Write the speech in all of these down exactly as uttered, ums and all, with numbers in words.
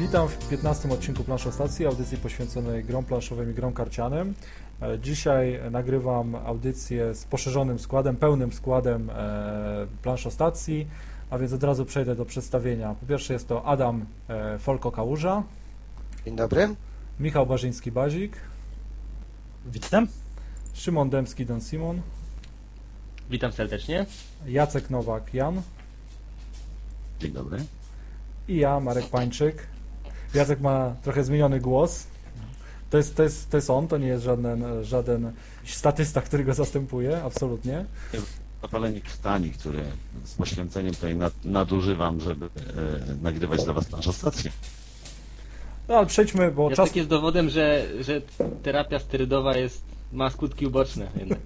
Witam w piętnastym odcinku Planszostacji, audycji poświęconej grom planszowym i grom karcianym. Dzisiaj nagrywam audycję z poszerzonym składem, pełnym składem Planszostacji, a więc od razu przejdę do przedstawienia. Po pierwsze jest to Adam Folko-Kałuża. Dzień dobry. Michał Barzyński-Bazik. Witam. Szymon Dębski-Don Simon. Witam serdecznie. Jacek Nowak-Jan. Dzień dobry. I ja, Marek Pańczyk. Jacek ma trochę zmieniony głos. To jest, to jest, to jest on, to nie jest żaden, żaden statysta, który go zastępuje, absolutnie. Zapalenie krtani, które z poświęceniem tutaj nad, nadużywam, żeby e, nagrywać dla Was planszostację. No ale przejdźmy, bo Jacek czas... jest dowodem, że, że terapia sterydowa jest, ma skutki uboczne jednak.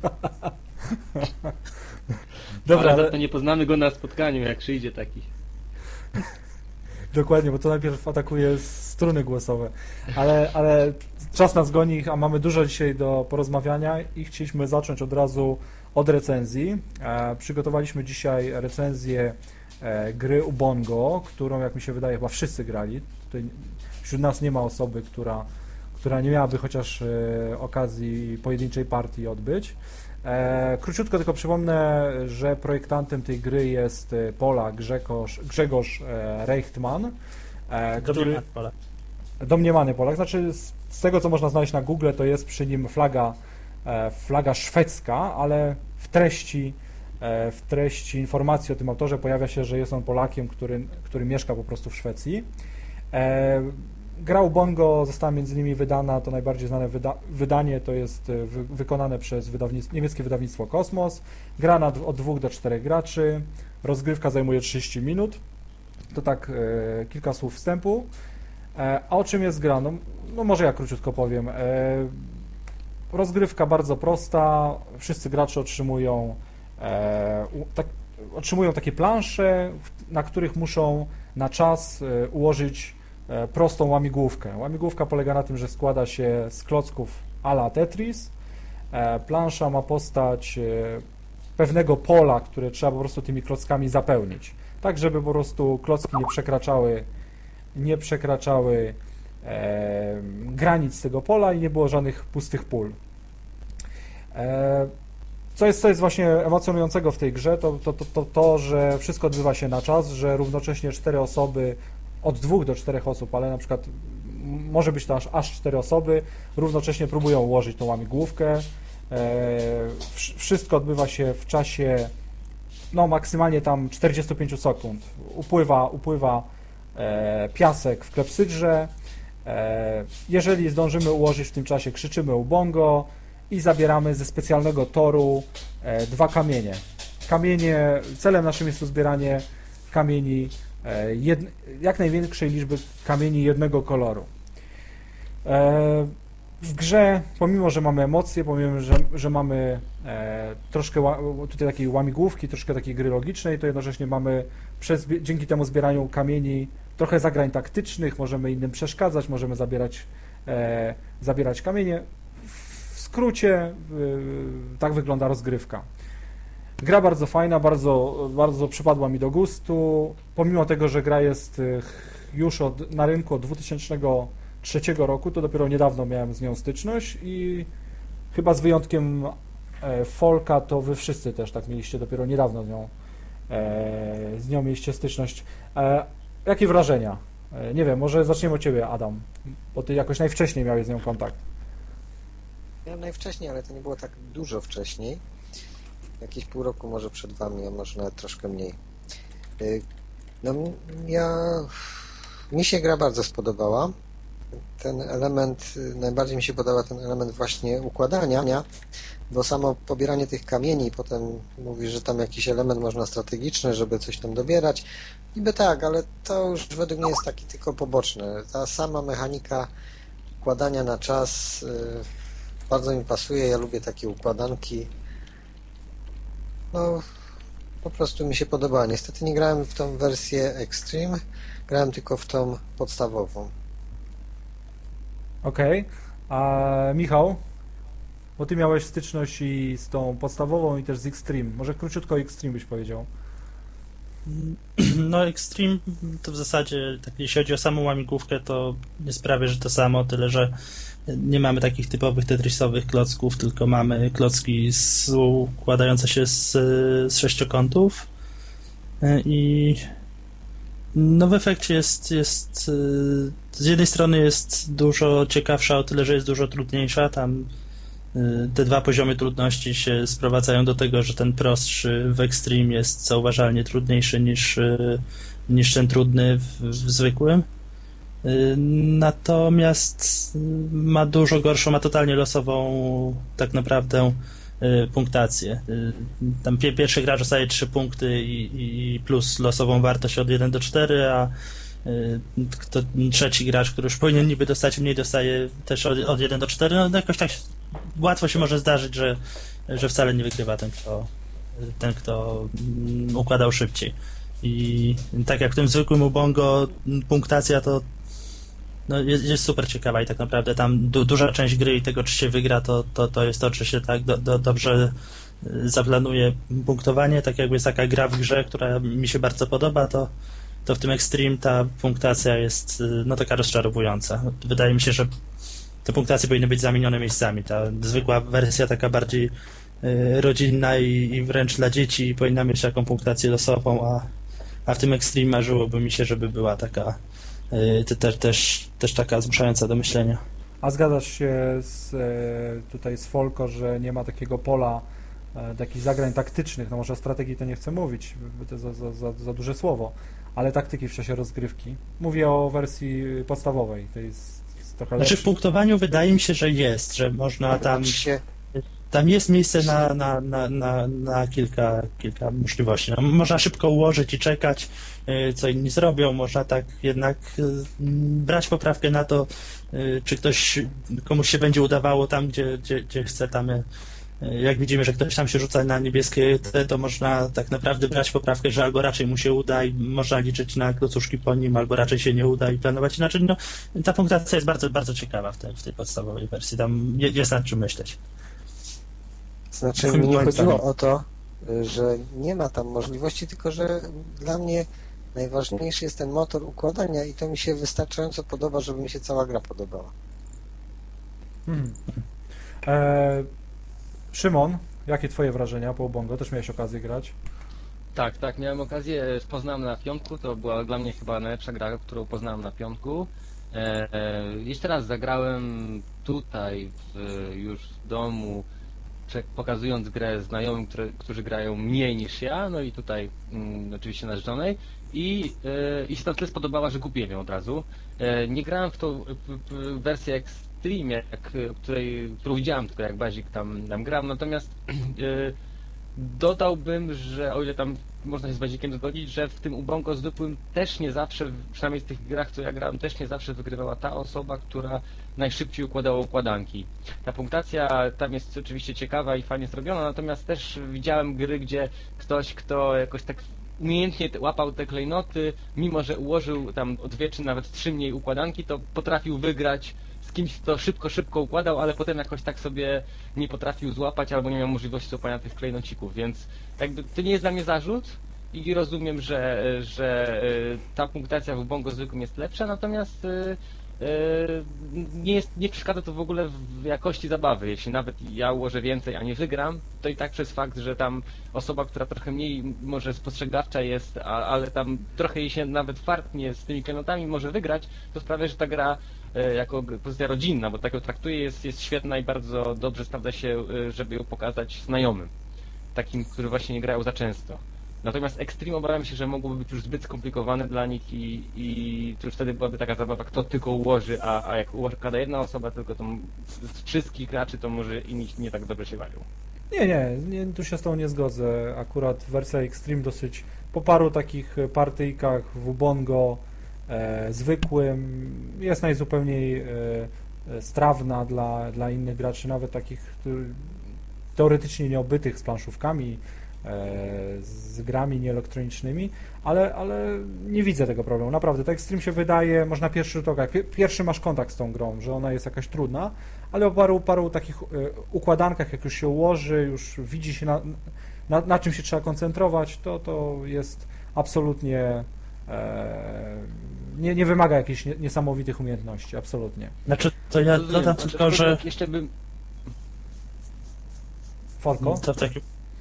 Dobra, ale ale... to nie poznamy go na spotkaniu, jak przyjdzie taki. Dokładnie, bo to najpierw atakuje struny głosowe, ale, ale czas nas goni, a mamy dużo dzisiaj do porozmawiania i chcieliśmy zacząć od razu od recenzji. E, przygotowaliśmy dzisiaj recenzję e, gry Ubongo, którą, jak mi się wydaje, chyba wszyscy grali. Tutaj wśród nas nie ma osoby, która, która nie miałaby chociaż e, okazji pojedynczej partii odbyć. E, króciutko tylko przypomnę, że projektantem tej gry jest Polak Grzegorz, Grzegorz e, Reichtman, e, który, Polak. domniemany Polak, znaczy z, z tego, co można znaleźć na Google, to jest przy nim flaga, e, flaga szwedzka, ale w treści, e, w treści informacji o tym autorze pojawia się, że jest on Polakiem, który, który mieszka po prostu w Szwecji. E, Gra Ubongo została między innymi wydana, to najbardziej znane wyda wydanie, to jest wy wykonane przez wydawnictwo, niemieckie wydawnictwo Kosmos. Gra na, od dwóch do czterech graczy, rozgrywka zajmuje trzydzieści minut. To tak e, kilka słów wstępu. E, a o czym jest gra? No, no może ja króciutko powiem. E, rozgrywka bardzo prosta, wszyscy gracze otrzymują, e, u, tak, otrzymują takie plansze, na których muszą na czas e, ułożyć prostą łamigłówkę. Łamigłówka polega na tym, że składa się z klocków a la Tetris. Plansza ma postać pewnego pola, które trzeba po prostu tymi klockami zapełnić, tak żeby po prostu klocki nie przekraczały, nie przekraczały e, granic tego pola i nie było żadnych pustych pól. E, co jest, co jest właśnie emocjonującego w tej grze, to to, to, to to, że wszystko odbywa się na czas, że równocześnie cztery osoby od dwóch do czterech osób, ale na przykład może być to aż, aż cztery osoby, równocześnie próbują ułożyć tą łamigłówkę. E, wszystko odbywa się w czasie no maksymalnie tam czterdzieści pięć sekund. Upływa, upływa e, piasek w klepsydrze. E, jeżeli zdążymy ułożyć w tym czasie, krzyczymy Ubongo i zabieramy ze specjalnego toru e, dwa kamienie. Kamienie, celem naszym jest to zbieranie kamieni, Jed, jak największej liczby kamieni jednego koloru. E, w grze, pomimo że mamy emocje, pomimo że, że mamy e, troszkę ła, tutaj takiej łamigłówki, troszkę takiej gry logicznej, to jednocześnie mamy przez, dzięki temu zbieraniu kamieni trochę zagrań taktycznych, możemy innym przeszkadzać, możemy zabierać, e, zabierać kamienie. W skrócie e, tak wygląda rozgrywka. Gra bardzo fajna, bardzo, bardzo przypadła mi do gustu, pomimo tego, że gra jest już od, na rynku od dwa tysiące trzeciego roku, to dopiero niedawno miałem z nią styczność i chyba z wyjątkiem e, Folka, to wy wszyscy też tak mieliście dopiero niedawno z nią, e, z nią mieliście styczność. E, jakie wrażenia? E, nie wiem, może zaczniemy od ciebie, Adam, bo ty jakoś najwcześniej miałeś z nią kontakt. Ja najwcześniej, ale to nie było tak dużo wcześniej. Jakieś pół roku może przed wami, a może nawet troszkę mniej. No ja... Mi się gra bardzo spodobała. Ten element, najbardziej mi się podoba ten element właśnie układania, bo samo pobieranie tych kamieni, potem mówisz, że tam jakiś element można strategiczny, żeby coś tam dobierać. Niby tak, ale to już według mnie jest taki tylko poboczny. Ta sama mechanika układania na czas bardzo mi pasuje, ja lubię takie układanki. No, po prostu mi się podoba. Niestety nie grałem w tą wersję Extreme, grałem tylko w tą podstawową. Okej, okay. A Michał? Bo ty miałeś styczność i z tą podstawową i też z Extreme. Może króciutko o Extreme byś powiedział. No Extreme to w zasadzie, tak jeśli chodzi o samą łamigłówkę, to nie sprawia, że to samo, tyle że nie mamy takich typowych tetrisowych klocków, tylko mamy klocki składające się z, z sześciokątów i no w efekcie jest, jest z jednej strony jest dużo ciekawsza o tyle, że jest dużo trudniejsza, tam te dwa poziomy trudności się sprowadzają do tego, że ten prostszy w Extreme jest zauważalnie trudniejszy niż, niż ten trudny w, w zwykłym. Natomiast ma dużo gorszą, ma totalnie losową tak naprawdę punktację. Tam pierwszy gracz dostaje trzy punkty i, i plus losową wartość od jeden do czterech, a kto, trzeci gracz, który już powinien niby dostać mniej, dostaje też od, od jeden do czterech. No jakoś tak łatwo się może zdarzyć, że, że wcale nie wygrywa ten, kto, ten, kto układał szybciej. I tak jak w tym zwykłym Ubongo punktacja to no jest, jest super ciekawa i tak naprawdę tam du, duża część gry i tego, czy się wygra, to, to, to jest to, czy się tak do, do, dobrze zaplanuje punktowanie. Tak jakby jest taka gra w grze, która mi się bardzo podoba, to, to w tym Extreme ta punktacja jest no taka rozczarowująca. Wydaje mi się, że te punktacje powinny być zamienione miejscami. Ta zwykła wersja taka bardziej y, rodzinna i, i wręcz dla dzieci powinna mieć taką punktację losową, a, a w tym Extreme marzyłoby mi się, żeby była taka y, te, też, też taka zmuszająca do myślenia. A zgadzasz się z, e, tutaj z Folko, że nie ma takiego pola e, takich zagrań taktycznych, no może o strategii to nie chcę mówić, bo to za, za, za, za duże słowo, ale taktyki w czasie rozgrywki. Mówię o wersji podstawowej, to jest trochę Znaczy w punktowaniu wydaje mi się, że jest, że można tam... Tam jest miejsce na, na, na, na, na kilka, kilka możliwości. No, można szybko ułożyć i czekać, co inni zrobią. Można tak jednak brać poprawkę na to, czy ktoś, komuś się będzie udawało tam, gdzie, gdzie, gdzie chce. Tam, jak widzimy, że ktoś tam się rzuca na niebieskie, to można tak naprawdę brać poprawkę, że albo raczej mu się uda i można liczyć na klocuszki po nim, albo raczej się nie uda i planować inaczej. No, ta punktacja jest bardzo, bardzo ciekawa w tej, w tej podstawowej wersji. Tam jest nad czym myśleć. Znaczy mi nie chodziło o to, że nie ma tam możliwości, tylko że dla mnie najważniejszy jest ten motor układania i to mi się wystarczająco podoba, żeby mi się cała gra podobała. Hmm. E, Szymon, jakie twoje wrażenia po Ubongo? Też miałeś okazję grać? Tak, tak, miałem okazję, poznałem na piątku, to była dla mnie chyba najlepsza gra, którą poznałem na piątku. E, e, jeszcze raz zagrałem tutaj, w, już w domu, pokazując grę znajomym, które, którzy grają mniej niż ja, no i tutaj mm, oczywiście narzeczonej i, yy, i się na tyle spodobała, że kupiłem ją od razu. Yy, nie grałem w tą w, w wersję Extreme, jak, której, którą widziałem, tylko jak Bazik tam, tam grał, natomiast yy, dodałbym, że o ile tam można się z Bazikiem zgodzić, że w tym Ubongo zwykłym też nie zawsze, przynajmniej w tych grach, co ja grałem, też nie zawsze wygrywała ta osoba, która najszybciej układała układanki. Ta punktacja tam jest oczywiście ciekawa i fajnie zrobiona, natomiast też widziałem gry, gdzie ktoś, kto jakoś tak umiejętnie łapał te klejnoty, mimo że ułożył tam o dwie czy nawet trzy mniej układanki, to potrafił wygrać z kimś, kto szybko, szybko układał, ale potem jakoś tak sobie nie potrafił złapać albo nie miał możliwości złapania tych klejnocików, więc jakby to nie jest dla mnie zarzut i rozumiem, że, że ta punktacja w Ubongo zwykłym jest lepsza, natomiast nie, jest, nie przeszkadza to w ogóle w jakości zabawy. Jeśli nawet ja ułożę więcej, a nie wygram, to i tak przez fakt, że tam osoba, która trochę mniej może spostrzegawcza jest, a, ale tam trochę jej się nawet fartnie z tymi klejnotami może wygrać, to sprawia, że ta gra jako pozycja rodzinna, bo tak ją traktuję, jest, jest świetna i bardzo dobrze sprawdza się, żeby ją pokazać znajomym, takim, którzy właśnie nie grają za często. Natomiast Extreme obawiam się, że mogłoby być już zbyt skomplikowane dla nich i, i to już wtedy byłaby taka zabawa, kto tylko ułoży, a, a jak układa jedna osoba, tylko to z wszystkich graczy, to może inni nie tak dobrze się bawią. Nie, nie, nie, tu się z tą nie zgodzę. Akurat wersja Extreme dosyć po paru takich partyjkach w Ubongo e, zwykłym jest najzupełniej e, strawna dla, dla innych graczy, nawet takich który, teoretycznie nieobytych z planszówkami, z grami nieelektronicznymi, ale, ale nie widzę tego problemu. Naprawdę, tak Extreme się wydaje, można pierwszy rzut oka, pierwszy masz kontakt z tą grą, że ona jest jakaś trudna, ale o paru, paru takich układankach, jak już się ułoży, już widzi się na, na, na czym się trzeba koncentrować, to, to jest absolutnie e, nie, nie wymaga jakichś nie, niesamowitych umiejętności, absolutnie. Znaczy, to ja Rozumiem, dodam znaczy, tylko, że... Jeszcze bym... Forko? To w takim...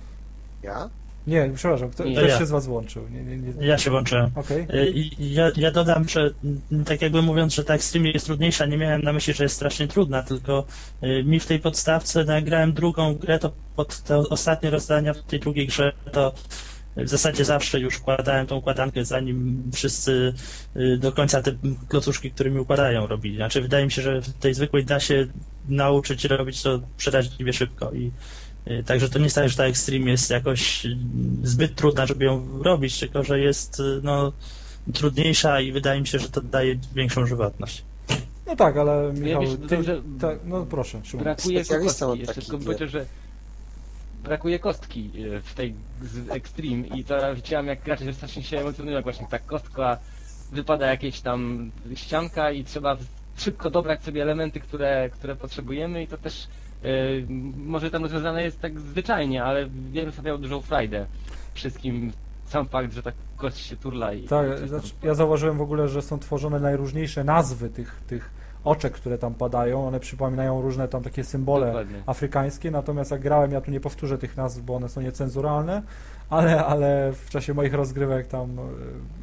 Ja? Nie, przepraszam, kto, Nie, ktoś ja. się z was włączył. Nie, nie, nie. Ja się włączyłem. Okej. Y, I ja, ja dodam, że mm, tak jakby mówiąc, że ta Extreme jest trudniejsza, nie miałem na myśli, że jest strasznie trudna, tylko y, mi w tej podstawce nagrałem drugą grę, to pod te ostatnie rozdania w tej drugiej grze, to w zasadzie zawsze już układałem tą układankę, zanim wszyscy y, do końca te klocuszki, którymi układają, robili. Znaczy wydaje mi się, że w tej zwykłej da się nauczyć robić to przeraźliwie szybko i y, także to nie jest tak, że ta Extreme jest jakoś y, zbyt trudna, żeby ją robić, tylko że jest y, no, trudniejsza i wydaje mi się, że to daje większą żywotność. No tak, ale Michał, jeszcze ty, dodam, że tak, no proszę, Szymon. Brakuje Specjalistą kostki, od jeszcze takich tylko gier. powiedzieć, że brakuje kostki e, w tej z Extreme i to widziałem, jak gracze strasznie się emocjonują, jak właśnie ta kostka wypada jakieś tam ścianka i trzeba szybko dobrać sobie elementy, które, które potrzebujemy i to też e, może tam rozwiązane jest tak zwyczajnie, ale wiem, że miał dużą frajdę wszystkim sam fakt, że ta kość się turla i... Tak, i coś tam- znaczy, ja zauważyłem w ogóle, że są tworzone najróżniejsze nazwy tych, tych oczek, które tam padają, one przypominają różne tam takie symbole Dokładnie. afrykańskie, natomiast jak grałem, ja tu nie powtórzę tych nazw, bo one są niecenzuralne, ale, ale w czasie moich rozgrywek tam e,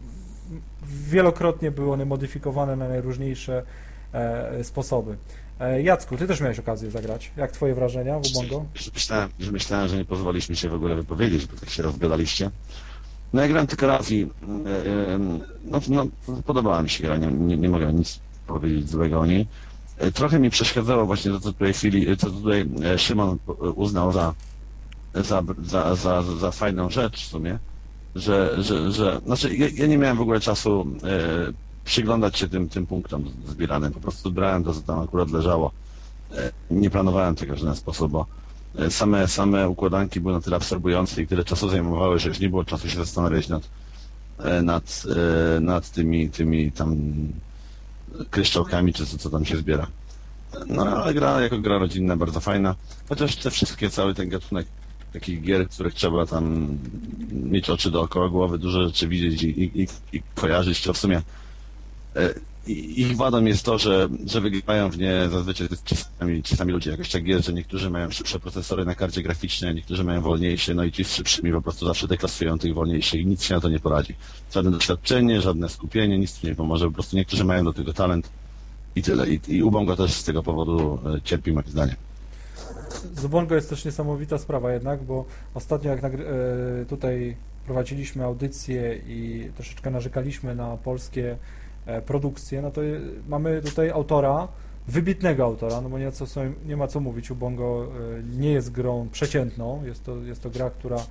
wielokrotnie były one modyfikowane na najróżniejsze e, sposoby. E, Jacku, ty też miałeś okazję zagrać. Jak twoje wrażenia w Ubongo? Że myślałem, że myślałem, że nie pozwolisz mi się w ogóle wypowiedzieć, bo tak się rozgadaliście. No ja grałem tylko raz i e, e, no, no, podobała mi się gra, nie, nie, nie mogę nic powiedzieć złego o niej. E, Trochę mi przeszkadzało właśnie to, co tutaj, chwili, co tutaj e, Szymon uznał za, za, za, za, za fajną rzecz w sumie, że, że, że znaczy ja, ja nie miałem w ogóle czasu e, przyglądać się tym, tym punktom zbieranym, po prostu brałem to, co tam akurat leżało. E, Nie planowałem tego w żaden sposób, bo e, same, same układanki były na tyle absorbujące i tyle czasu zajmowały, że już nie było czasu się zastanawiać nad, e, nad, e, nad tymi, tymi tam kryształkami, czy co, co tam się zbiera. No ale gra jako gra rodzinna, bardzo fajna, chociaż te wszystkie, cały ten gatunek takich gier, w których trzeba tam mieć oczy dookoła głowy, dużo rzeczy widzieć i, i, i kojarzyć, to w sumie e, i- ich wadą jest to, że, że wygrywają w nie zazwyczaj czasami, czasami ludzie jakoś tak gier, że niektórzy mają szybsze procesory na karcie graficznej, a niektórzy mają wolniejsze, no i ci z szybszymi po prostu zawsze deklasują tych wolniejszych i nic się na to nie poradzi. Żadne doświadczenie, żadne skupienie, nic tu nie pomoże, po prostu niektórzy mają do tego talent i tyle. I, i Ubongo też z tego powodu e, cierpi, moim zdaniem. Z Ubongo jest też niesamowita sprawa jednak, bo ostatnio jak nagry- e, tutaj prowadziliśmy audycję i troszeczkę narzekaliśmy na polskie e, produkcje, no to je- mamy tutaj autora, wybitnego autora, no bo nie, co, sobie- nie ma co mówić, Ubongo e, nie jest grą przeciętną, jest to, jest to gra, która e,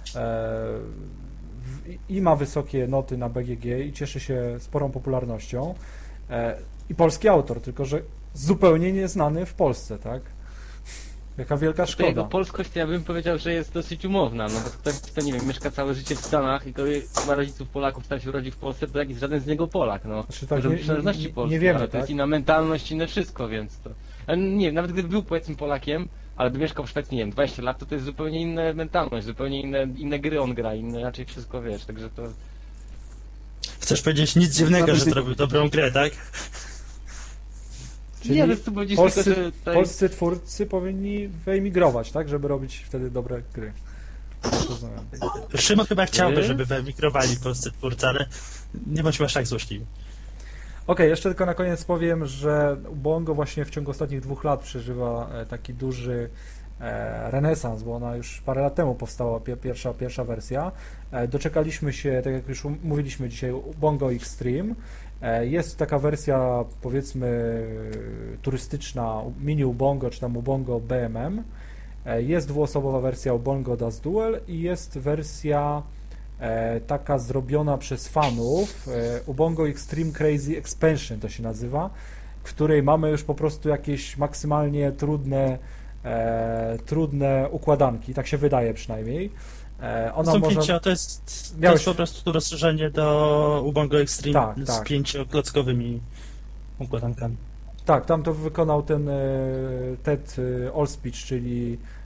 w, i ma wysokie noty na B G G i cieszy się sporą popularnością e, i polski autor, tylko że zupełnie nieznany w Polsce, tak? Jaka wielka To jego szkoda. polskość, ja bym powiedział, że jest dosyć umowna, no bo ktoś, kto nie wiem, mieszka całe życie w Stanach i to ma rodziców Polaków, tam się urodzi w Polsce, to jak jest żaden z niego Polak, no. Znaczy tak, Może nie- być przynależności nie- nie polskiej, wiemy, ale to tak? jest inna mentalność, inne wszystko, więc to... Ale nie wiem, nawet gdyby był powiedzmy Polakiem, ale by mieszkał w Szwecji, nie wiem, dwadzieścia lat, to to jest zupełnie inna mentalność, zupełnie inne, inne gry on gra, inne raczej wszystko, wiesz, także to... Chcesz powiedzieć nic dziwnego, że zrobił dobrą grę, tak? Czyli nie, ale tu powiedzieć polscy, tylko, że tutaj... polscy twórcy powinni wyemigrować, tak? Żeby robić wtedy dobre gry. Rozumiem. Szymon chyba chciałby, Ty? żeby wyemigrowali polscy twórcy, ale nie bądźmy aż tak złośliwi. Okej, jeszcze tylko na koniec powiem, że Ubongo właśnie w ciągu ostatnich dwóch lat przeżywa e, taki duży e, renesans, bo ona już parę lat temu powstała pie- pierwsza, pierwsza wersja. E, Doczekaliśmy się, tak jak już um- mówiliśmy dzisiaj, Ubongo Extreme. E, Jest taka wersja, powiedzmy, turystyczna, mini Ubongo, czy tam Ubongo B M M. E, Jest dwuosobowa wersja Ubongo Das Duel i jest wersja e, taka zrobiona przez fanów, e, Ubongo Extreme Crazy Expansion to się nazywa, w której mamy już po prostu jakieś maksymalnie trudne, e, trudne układanki, tak się wydaje przynajmniej. E, ona Są można... pięcio, to jest, to Miałeś- jest po prostu rozszerzenie do Ubongo Extreme Tak, z tak. pięcioklockowymi układankami. Tak, tam to wykonał ten e, Ted e, Allspeech, czyli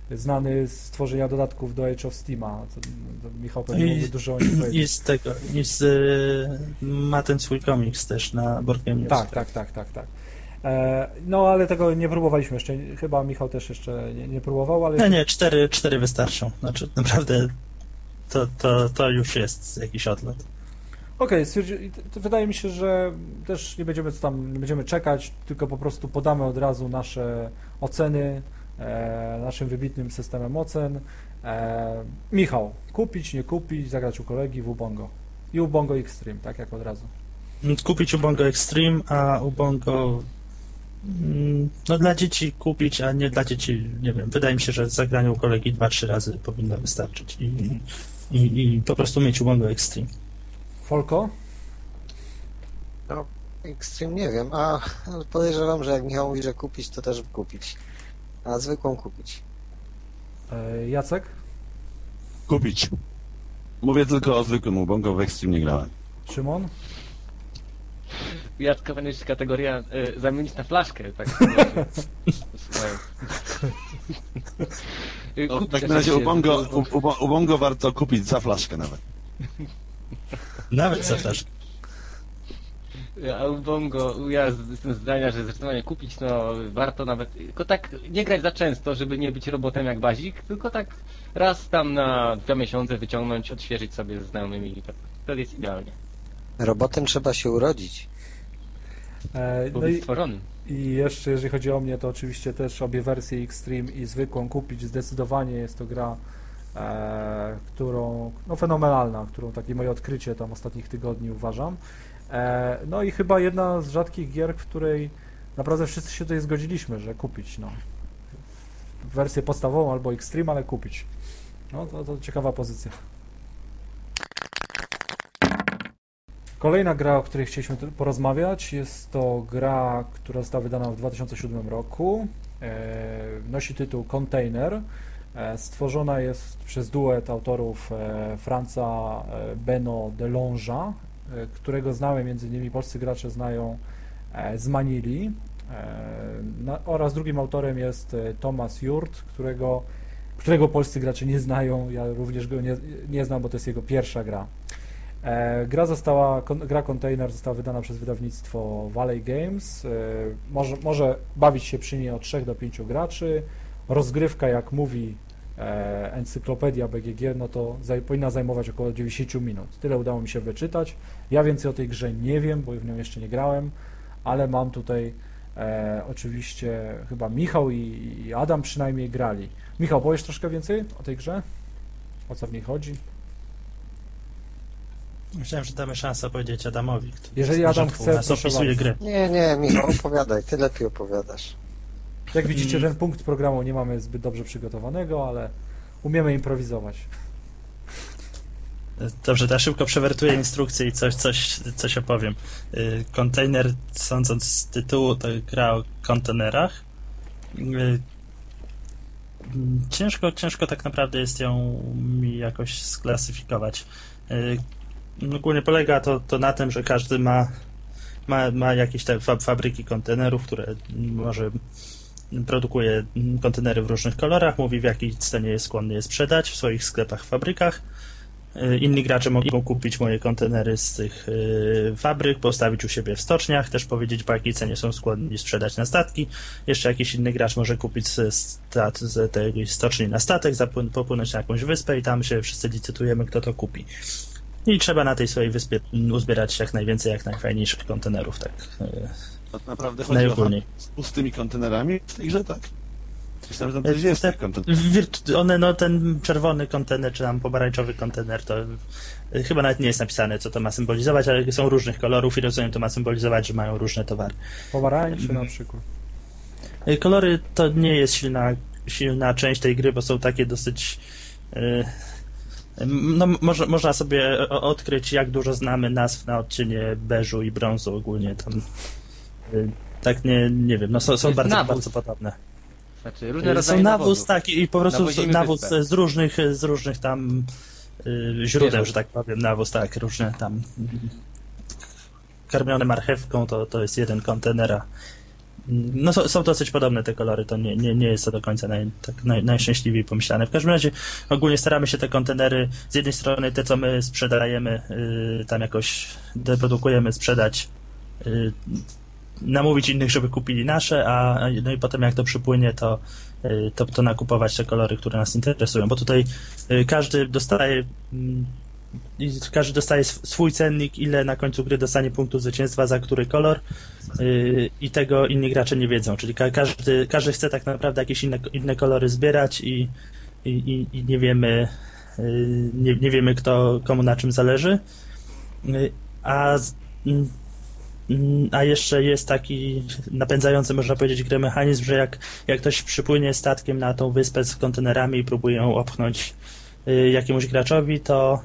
znany z tworzenia dodatków do Age of Steama. To, to Michał pewnie I, mógłby dużo o nim powiedzieć. I z tego, i z, y, ma ten swój komiks też na Board Game News. Tak, tak, tak, tak, tak. E, no ale tego nie próbowaliśmy jeszcze, chyba Michał też jeszcze nie, nie próbował, ale... Nie, nie, cztery, cztery wystarczą. Znaczy naprawdę to, to, to już jest jakiś odlot. Okej, okay, wydaje mi się, że też nie będziemy co tam, nie będziemy czekać, tylko po prostu podamy od razu nasze oceny e, naszym wybitnym systemem ocen. E, Michał, kupić, nie kupić, zagrać u kolegi w Ubongo. I Ubongo Extreme, tak jak od razu. Kupić Ubongo Extreme, a Ubongo no dla dzieci kupić, a nie dla dzieci, nie wiem, wydaje mi się, że zagranie u kolegi dwa trzy razy powinno wystarczyć i, i, i po prostu mieć Ubongo Extreme. Folko? No, Extreme nie wiem, a ale podejrzewam, że jak Michał mówi, że kupić, to też kupić. A zwykłą kupić. E, Jacek? Kupić. Mówię tylko o zwykłym Ubongo, w Extreme nie grałem. Szymon? Jacka będzie jeszcze kategoria y, zamienić na flaszkę, tak. No, w takim razie Ubongo, u, Ubongo warto kupić za flaszkę nawet. Nawet za flaszkę. A Ubongo, ja jestem zdania, że zdecydowanie kupić, no warto nawet, tylko tak nie grać za często, żeby nie być robotem jak Bazik, tylko tak raz tam na dwa miesiące wyciągnąć, odświeżyć sobie ze znajomymi i tak. Wtedy jest idealnie. Robotem trzeba się urodzić. E, Był no i, stworzony. I jeszcze jeżeli chodzi o mnie, to oczywiście też obie wersje Extreme i zwykłą kupić. Zdecydowanie jest to gra, e, którą, no fenomenalna, którą takie moje odkrycie tam ostatnich tygodni uważam. E, no i chyba jedna z rzadkich gier, w której naprawdę wszyscy się tutaj zgodziliśmy, że kupić, no. Wersję podstawową albo Extreme, ale kupić. No to, to ciekawa pozycja. Kolejna gra, o której chcieliśmy porozmawiać, jest to gra, która została wydana w dwa tysiące siódmym roku. E, nosi tytuł Container. E, stworzona jest przez duet autorów e, Franca e, Beno Delonge'a, e, którego znamy, między innymi polscy gracze znają e, z Manili. E, na, oraz drugim autorem jest e, Thomas Jurt, którego, którego polscy gracze nie znają. Ja również go nie, nie znam, bo to jest jego pierwsza gra. Gra została, gra Container została wydana przez wydawnictwo Valley Games. Może, może bawić się przy niej od trzech do pięciu graczy. Rozgrywka, jak mówi encyklopedia B G G, no to zaj, powinna zajmować około dziewięćdziesiąt minut. Tyle udało mi się wyczytać. Ja więcej o tej grze nie wiem, bo w nią jeszcze nie grałem, ale mam tutaj e, oczywiście chyba Michał i, i Adam przynajmniej grali. Michał, powiesz troszkę więcej o tej grze? O co w niej chodzi? Myślałem, że damy szansę powiedzieć Adamowi, który Jeżeli Adam chce, nas opisuje grę. Nie, nie, Michał, opowiadaj, ty lepiej opowiadasz. Jak widzicie, ten punkt programu nie mamy zbyt dobrze przygotowanego, ale umiemy improwizować. Dobrze, to ja szybko przewertuję instrukcję i coś, coś, coś opowiem. Container, sądząc z tytułu, to gra o kontenerach. Ciężko, ciężko tak naprawdę jest ją mi jakoś sklasyfikować. Ogólnie polega to, to na tym, że każdy ma, ma, ma jakieś te fabryki kontenerów, które może produkuje kontenery w różnych kolorach, mówi w jakiej cenie jest skłonny je sprzedać w swoich sklepach, fabryka. Inni gracze mogą kupić moje kontenery z tych fabryk, postawić u siebie w stoczniach, też powiedzieć, po jakiej cenie są skłonni sprzedać na statki. Jeszcze jakiś inny gracz może kupić stat, z tej stoczni na statek, popłynąć na jakąś wyspę i tam się wszyscy licytujemy, kto to kupi. I trzeba na tej swojej wyspie uzbierać jak najwięcej, jak najfajniejszych kontenerów, tak. Tak naprawdę chodzi o z pustymi kontenerami w tej grze, tak? Myślałem, że tam też jest ten kontener. One, no ten czerwony kontener, czy tam pomarańczowy kontener, to chyba nawet nie jest napisane, co to ma symbolizować, ale są różnych kolorów i rozumiem, to ma symbolizować, że mają różne towary. Pomarańczy na przykład. Kolory to nie jest silna, silna część tej gry, bo są takie dosyć... No, można, można sobie odkryć, jak dużo znamy nazw na odcienie beżu i brązu ogólnie. Tam, tak nie, nie wiem, no są, są bardzo, bardzo podobne. Znaczy, różne rodzaje są nawóz, nawozów. tak, i po prostu Nawozimy nawóz wyspę. z różnych, z różnych tam y, źródeł, że tak powiem, nawóz, tak, różne tam karmione marchewką, to, to jest jeden kontener, a no są, są dosyć podobne te kolory, to nie, nie, nie jest to do końca naj, tak naj, najszczęśliwiej pomyślane. W każdym razie ogólnie staramy się te kontenery, z jednej strony te, co my sprzedajemy, yy, tam jakoś deprodukujemy, sprzedać, yy, namówić innych, żeby kupili nasze, a no i potem jak to przypłynie, to, yy, to, to nakupować te kolory, które nas interesują, bo tutaj yy, każdy dostaje yy, I każdy dostaje swój cennik, ile na końcu gry dostanie punktów zwycięstwa za który kolor yy, i tego inni gracze nie wiedzą, czyli ka- każdy, każdy chce tak naprawdę jakieś inne, inne kolory zbierać i, i, i nie wiemy yy, nie, nie wiemy kto, komu na czym zależy, yy, a yy, a jeszcze jest taki napędzający, można powiedzieć, grę mechanizm, że jak, jak ktoś przypłynie statkiem na tą wyspę z kontenerami i próbuje ją opchnąć yy, jakiemuś graczowi, to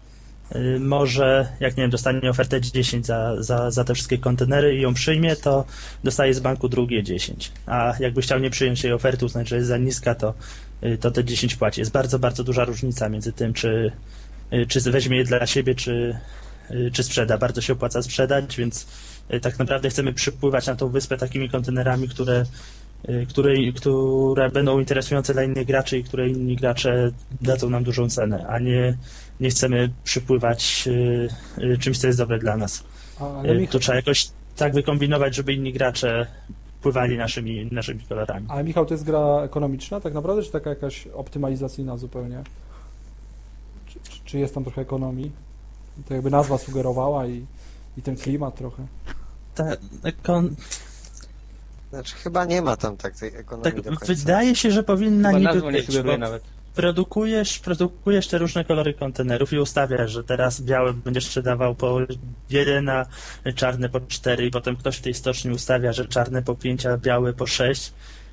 może, jak nie wiem, dostanie ofertę dziesięć za, za, za te wszystkie kontenery i ją przyjmie, to dostaje z banku drugie dziesięć. A jakby chciał nie przyjąć tej oferty, uznać, że jest za niska, to, to te dziesięć płaci. Jest bardzo, bardzo duża różnica między tym, czy, czy weźmie je dla siebie, czy, czy sprzeda. Bardzo się opłaca sprzedać, więc tak naprawdę chcemy przypływać na tą wyspę takimi kontenerami, które Które, które będą interesujące dla innych graczy i które inni gracze dadzą nam dużą cenę, a nie, nie chcemy przypływać y, czymś, co jest dobre dla nas. Ale Michał... To trzeba jakoś tak wykombinować, żeby inni gracze pływali naszymi, naszymi kolorami. Ale Michał, to jest gra ekonomiczna tak naprawdę, czy taka jakaś optymalizacyjna zupełnie? Czy, czy, czy jest tam trochę ekonomii? To jakby nazwa sugerowała i, i ten klimat trochę. Ta, ekon... Znaczy chyba nie ma tam tak tej ekonomii Tak, do końca. wydaje się, że powinna Chyba niby nazwa nie być, sugeruje bo nawet. produkujesz, produkujesz te różne kolory kontenerów i ustawiasz, że teraz biały będziesz sprzedawał po jeden, a czarne po cztery i potem ktoś w tej stoczni ustawia, że czarne po pięć, a białe po sześć.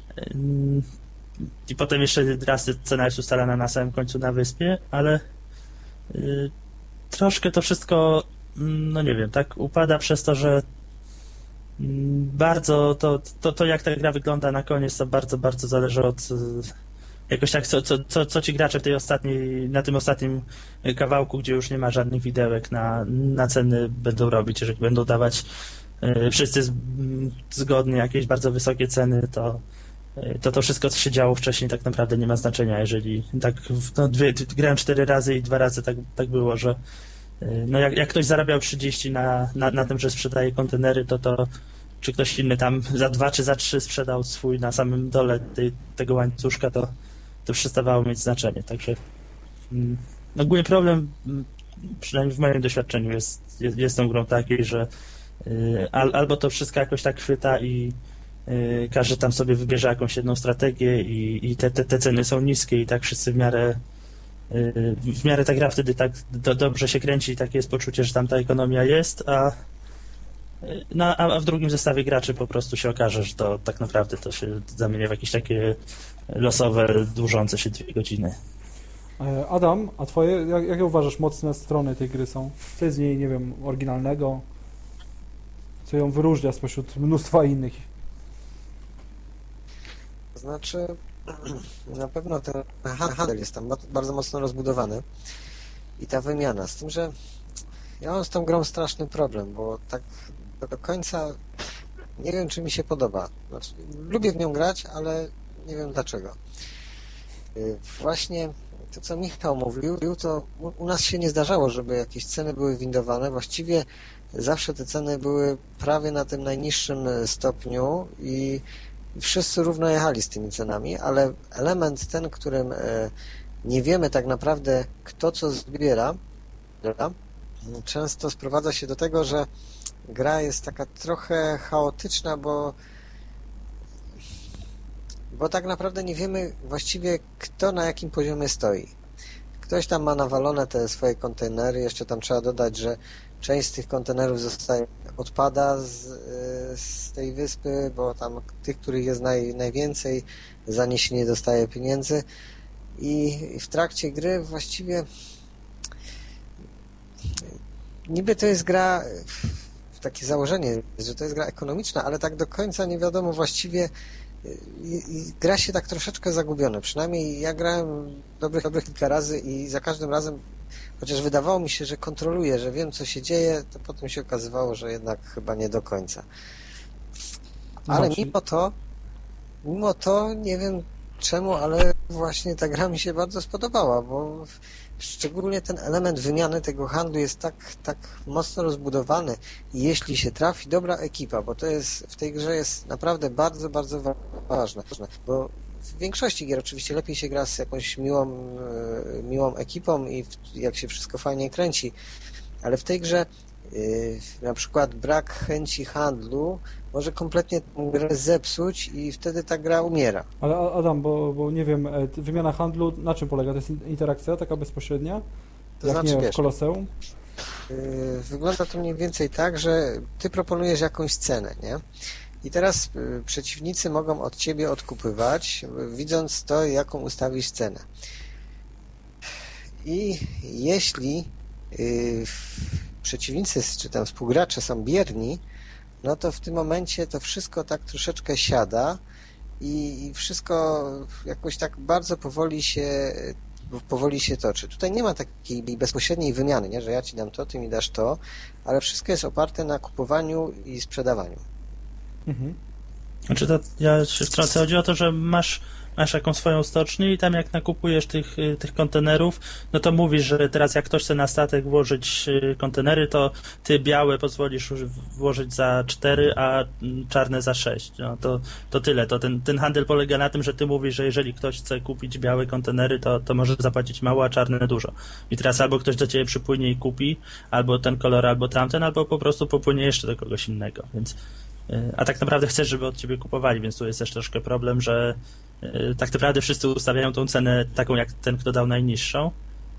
I potem jeszcze raz cena jest ustalana na samym końcu na wyspie, ale yy, troszkę to wszystko, no nie wiem, tak upada przez to, że bardzo to, to, to jak ta gra wygląda na koniec, to bardzo, bardzo zależy od jakoś tak, co, co, co, co ci gracze w tej ostatniej, na tym ostatnim kawałku, gdzie już nie ma żadnych widełek na, na ceny będą robić. Jeżeli będą dawać y, wszyscy z, zgodnie jakieś bardzo wysokie ceny, to, y, to to wszystko, co się działo wcześniej, tak naprawdę nie ma znaczenia. Jeżeli tak, no, dwie, grałem cztery razy i dwa razy tak, tak było, że y, no jak, jak ktoś zarabiał trzydzieści na, na, na tym, że sprzedaje kontenery, to to czy ktoś inny tam za dwa czy za trzy sprzedał swój na samym dole tej, tego łańcuszka, to, to przestawało mieć znaczenie. Także mm, ogólnie problem, przynajmniej w moim doświadczeniu, jest, jest, jest tą grą taki, że y, al, albo to wszystko jakoś tak chwyta i y, każdy tam sobie wybierze jakąś jedną strategię i, i te, te, te ceny są niskie i tak wszyscy w miarę y, w miarę ta gra wtedy tak do, dobrze się kręci i takie jest poczucie, że tam ta ekonomia jest, a No, a w drugim zestawie graczy po prostu się okaże, że to tak naprawdę to się zamienia w jakieś takie losowe, dłużące się dwie godziny. Adam, a twoje, jak, jakie uważasz, mocne strony tej gry są? Co jest z niej, nie wiem, oryginalnego? Co ją wyróżnia spośród mnóstwa innych? To znaczy, na pewno ten handel jest tam bardzo mocno rozbudowany i ta wymiana, z tym, że ja mam z tą grą straszny problem, bo tak do końca nie wiem, czy mi się podoba. Znaczy, lubię w nią grać, ale nie wiem dlaczego. Właśnie to, co Michał mówił, to u nas się nie zdarzało, żeby jakieś ceny były windowane. Właściwie zawsze te ceny były prawie na tym najniższym stopniu i wszyscy równo jechali z tymi cenami, ale element ten, którym nie wiemy tak naprawdę, kto co zbiera, często sprowadza się do tego, że gra jest taka trochę chaotyczna, bo bo tak naprawdę nie wiemy właściwie, kto na jakim poziomie stoi. Ktoś tam ma nawalone te swoje kontenery, jeszcze tam trzeba dodać, że część z tych kontenerów zostaje, odpada z, z tej wyspy, bo tam tych, których jest naj, najwięcej, za nie się nie dostaje pieniędzy i w trakcie gry właściwie niby to jest gra, takie założenie, że to jest gra ekonomiczna, ale tak do końca nie wiadomo właściwie i, i gra się tak troszeczkę zagubione. Przynajmniej ja grałem dobrych, dobrych kilka razy i za każdym razem, chociaż wydawało mi się, że kontroluję, że wiem, co się dzieje, to potem się okazywało, że jednak chyba nie do końca. Ale No, czyli- mimo to, mimo to nie wiem czemu, ale właśnie ta gra mi się bardzo spodobała, bo szczególnie ten element wymiany tego handlu jest tak, tak mocno rozbudowany i jeśli się trafi dobra ekipa, bo to jest w tej grze jest naprawdę bardzo, bardzo wa- ważne, bo w większości gier oczywiście lepiej się gra z jakąś miłą, e, miłą ekipą i w- jak się wszystko fajnie kręci, ale w tej grze yy, na przykład brak chęci handlu może kompletnie tę grę zepsuć i wtedy ta gra umiera. Ale A- Adam, bo, bo nie wiem, e, t- wymiana handlu na czym polega? To jest in- interakcja taka bezpośrednia? To Jak znaczy, nie, wiesz, w Koloseum? Yy, wygląda to mniej więcej tak, że ty proponujesz jakąś cenę, nie? I teraz yy, przeciwnicy mogą od ciebie odkupywać, yy, widząc to, jaką ustawisz cenę. I jeśli yy, przeciwnicy, czy tam współgracze są bierni, no to w tym momencie to wszystko tak troszeczkę siada i i wszystko jakoś tak bardzo powoli się powoli się toczy. Tutaj nie ma takiej bezpośredniej wymiany, nie? Że ja ci dam to, ty mi dasz to, ale wszystko jest oparte na kupowaniu i sprzedawaniu. Mhm. Znaczy to ja się wtrącę, chodzi o to, że masz, masz jakąś swoją stocznię i tam jak nakupujesz tych, y, tych kontenerów, no to mówisz, że teraz jak ktoś chce na statek włożyć y, kontenery, to ty białe pozwolisz już włożyć za cztery, a mm, czarne za sześć. No to, to tyle. To ten, ten handel polega na tym, że ty mówisz, że jeżeli ktoś chce kupić białe kontenery, to, to może zapłacić mało, a czarne dużo. I teraz albo ktoś do ciebie przypłynie i kupi, albo ten kolor, albo tamten, albo po prostu popłynie jeszcze do kogoś innego. Więc a tak naprawdę chcesz, żeby od ciebie kupowali, więc tu jest też troszkę problem, że y, tak naprawdę wszyscy ustawiają tą cenę taką jak ten, kto dał najniższą,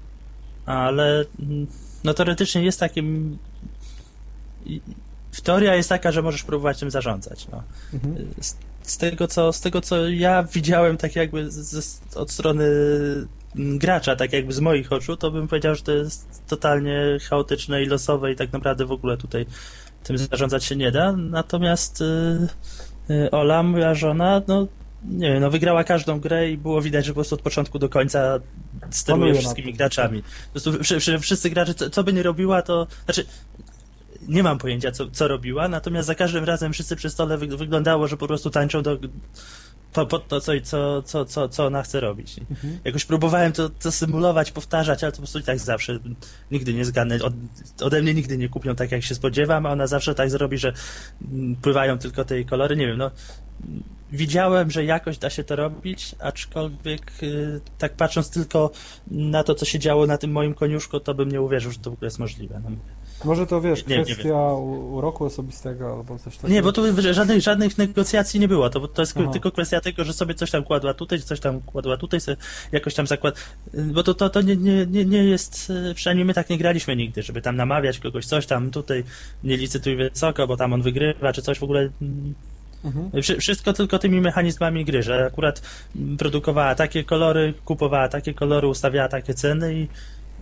ale mm, no teoretycznie jest takim i- teoria jest taka, że możesz próbować tym zarządzać. No. Mhm. Z, z tego co, z tego co ja widziałem tak jakby z, z, od strony mm, gracza, tak jakby z moich oczu, to bym powiedział, że to jest totalnie chaotyczne i losowe i tak naprawdę w ogóle tutaj tym zarządzać się nie da, natomiast y, y, Ola, moja żona, no nie wiem, no wygrała każdą grę i było widać, że po prostu od początku do końca steruje Panuje wszystkimi nad tym. graczami. Po prostu wszy, wszy, wszyscy gracze, co, co by nie robiła, to znaczy nie mam pojęcia, co, co robiła, natomiast za każdym razem wszyscy przy stole wy, wyglądało, że po prostu tańczą do, po, pod to, co, co, co, co, co ona chce robić. Mhm. Jakoś próbowałem to, to symulować, powtarzać, ale to po prostu i tak zawsze nigdy nie zgadnę. Od, ode mnie nigdy nie kupią tak, jak się spodziewam, a ona zawsze tak zrobi, że mm, pływają tylko te jej kolory. Nie wiem, no mm, widziałem, że jakoś da się to robić, aczkolwiek y, tak patrząc tylko na to, co się działo na tym moim koniuszku, to bym nie uwierzył, że to w ogóle jest możliwe. No, Może to wiesz, Nie, nie kwestia u- uroku osobistego albo coś takiego. nie, bo tu żadnych, żadnych negocjacji nie było. To, to jest Aha. tylko kwestia tego, że sobie coś tam kładła tutaj, coś tam kładła tutaj, sobie jakoś tam zakład. Bo to, to, to nie, nie, nie, nie jest, przynajmniej my tak nie graliśmy nigdy, żeby tam namawiać kogoś, coś tam tutaj nie licytuj wysoko, bo tam on wygrywa, czy coś w ogóle. Mhm. Wszy- Wszystko tylko tymi mechanizmami gry, że akurat produkowała takie kolory, kupowała takie kolory, ustawiała takie ceny i,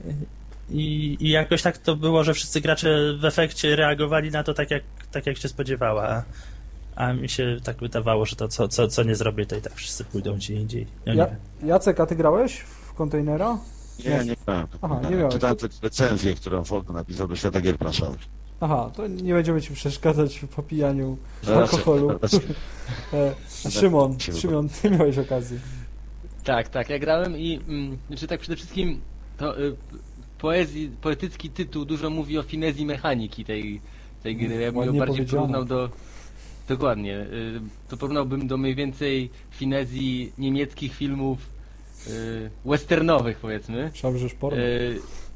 i, i jakoś tak to było, że wszyscy gracze w efekcie reagowali na to tak, jak, tak jak się spodziewała. A, a mi się tak wydawało, że to co, co, co nie zrobię, to i tak wszyscy pójdą gdzie indziej. Ja nie Ja, wiem. Jacek, a ty grałeś w kontenera? Nie, nie grałem. Aha, nie miałeś. Czytałem tylko recenzję, którą Folko napisał do Świata Gier Planszowych. Aha, to nie będziemy ci przeszkadzać w popijaniu Raczej- alkoholu. raczej- E, Szymon, się Szymon, ty miałeś okazję. Tak, tak, ja grałem i mm, znaczy tak przede wszystkim to y, poezji, poetycki tytuł dużo mówi o finezji mechaniki tej, tej gry. Ja bym ją Ładnie bardziej powiedziane. porównał do... Dokładnie. Y, to porównałbym do mniej więcej finezji niemieckich filmów y, westernowych, powiedzmy. Myślałem, że już porno. Y,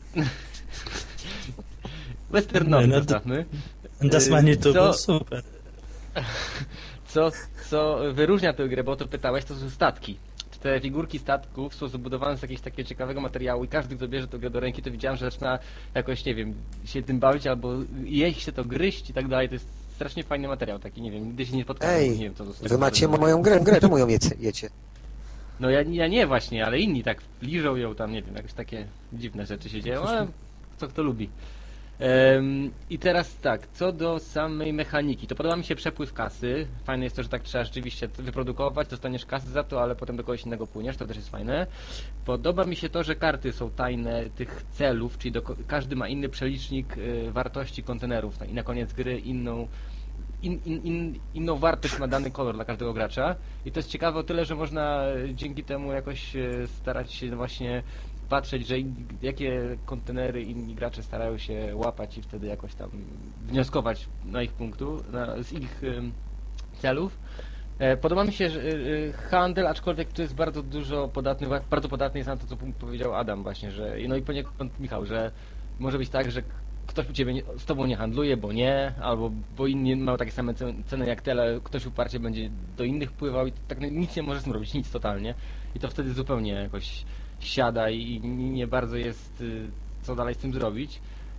westernowych, Nie, no to- zostawmy. Das Y, Manitou co- było super. Co, co wyróżnia tę grę, bo o to pytałeś, to są statki. Te figurki statków są zbudowane z jakiegoś takiego ciekawego materiału i każdy, kto bierze tę grę do ręki, to widziałem, że zaczyna jakoś, nie wiem, się tym bawić albo jeść się to, gryźć i tak dalej. To jest strasznie fajny materiał taki, nie wiem, nigdy się nie spotkałem. Ej, nie wiem, co to z tego wy macie zrobione. moją grę, grę, czemu ją jecie? jecie? No ja, ja nie właśnie, ale inni tak liżą ją tam, nie wiem, jakieś takie dziwne rzeczy się dzieją, ale co kto lubi. Em, I teraz tak, co do samej mechaniki, to podoba mi się przepływ kasy. Fajne jest to, że tak trzeba rzeczywiście wyprodukować, dostaniesz kasy za to, ale potem do kogoś innego płyniesz, to też jest fajne. Podoba mi się to, że karty są tajne tych celów, czyli do, każdy ma inny przelicznik y, wartości kontenerów i na koniec gry inną, in, in, in, inną wartość ma dany kolor dla każdego gracza i to jest ciekawe o tyle, że można dzięki temu jakoś starać się właśnie patrzeć, że in, jakie kontenery inni gracze starają się łapać i wtedy jakoś tam wnioskować na ich punktu, na, z ich um, celów. E, podoba mi się że, e, handel, aczkolwiek tu jest bardzo dużo podatny, bardzo podatny jest na to, co powiedział Adam właśnie, że no i poniekąd Michał, że może być tak, że ktoś u ciebie nie, z tobą nie handluje, bo nie, albo bo inni mają takie same ceny jak te, ale ktoś uparcie będzie do innych pływał i tak nic nie możesz z tym robić, nic totalnie. I to wtedy zupełnie jakoś siada i nie bardzo jest co dalej z tym zrobić.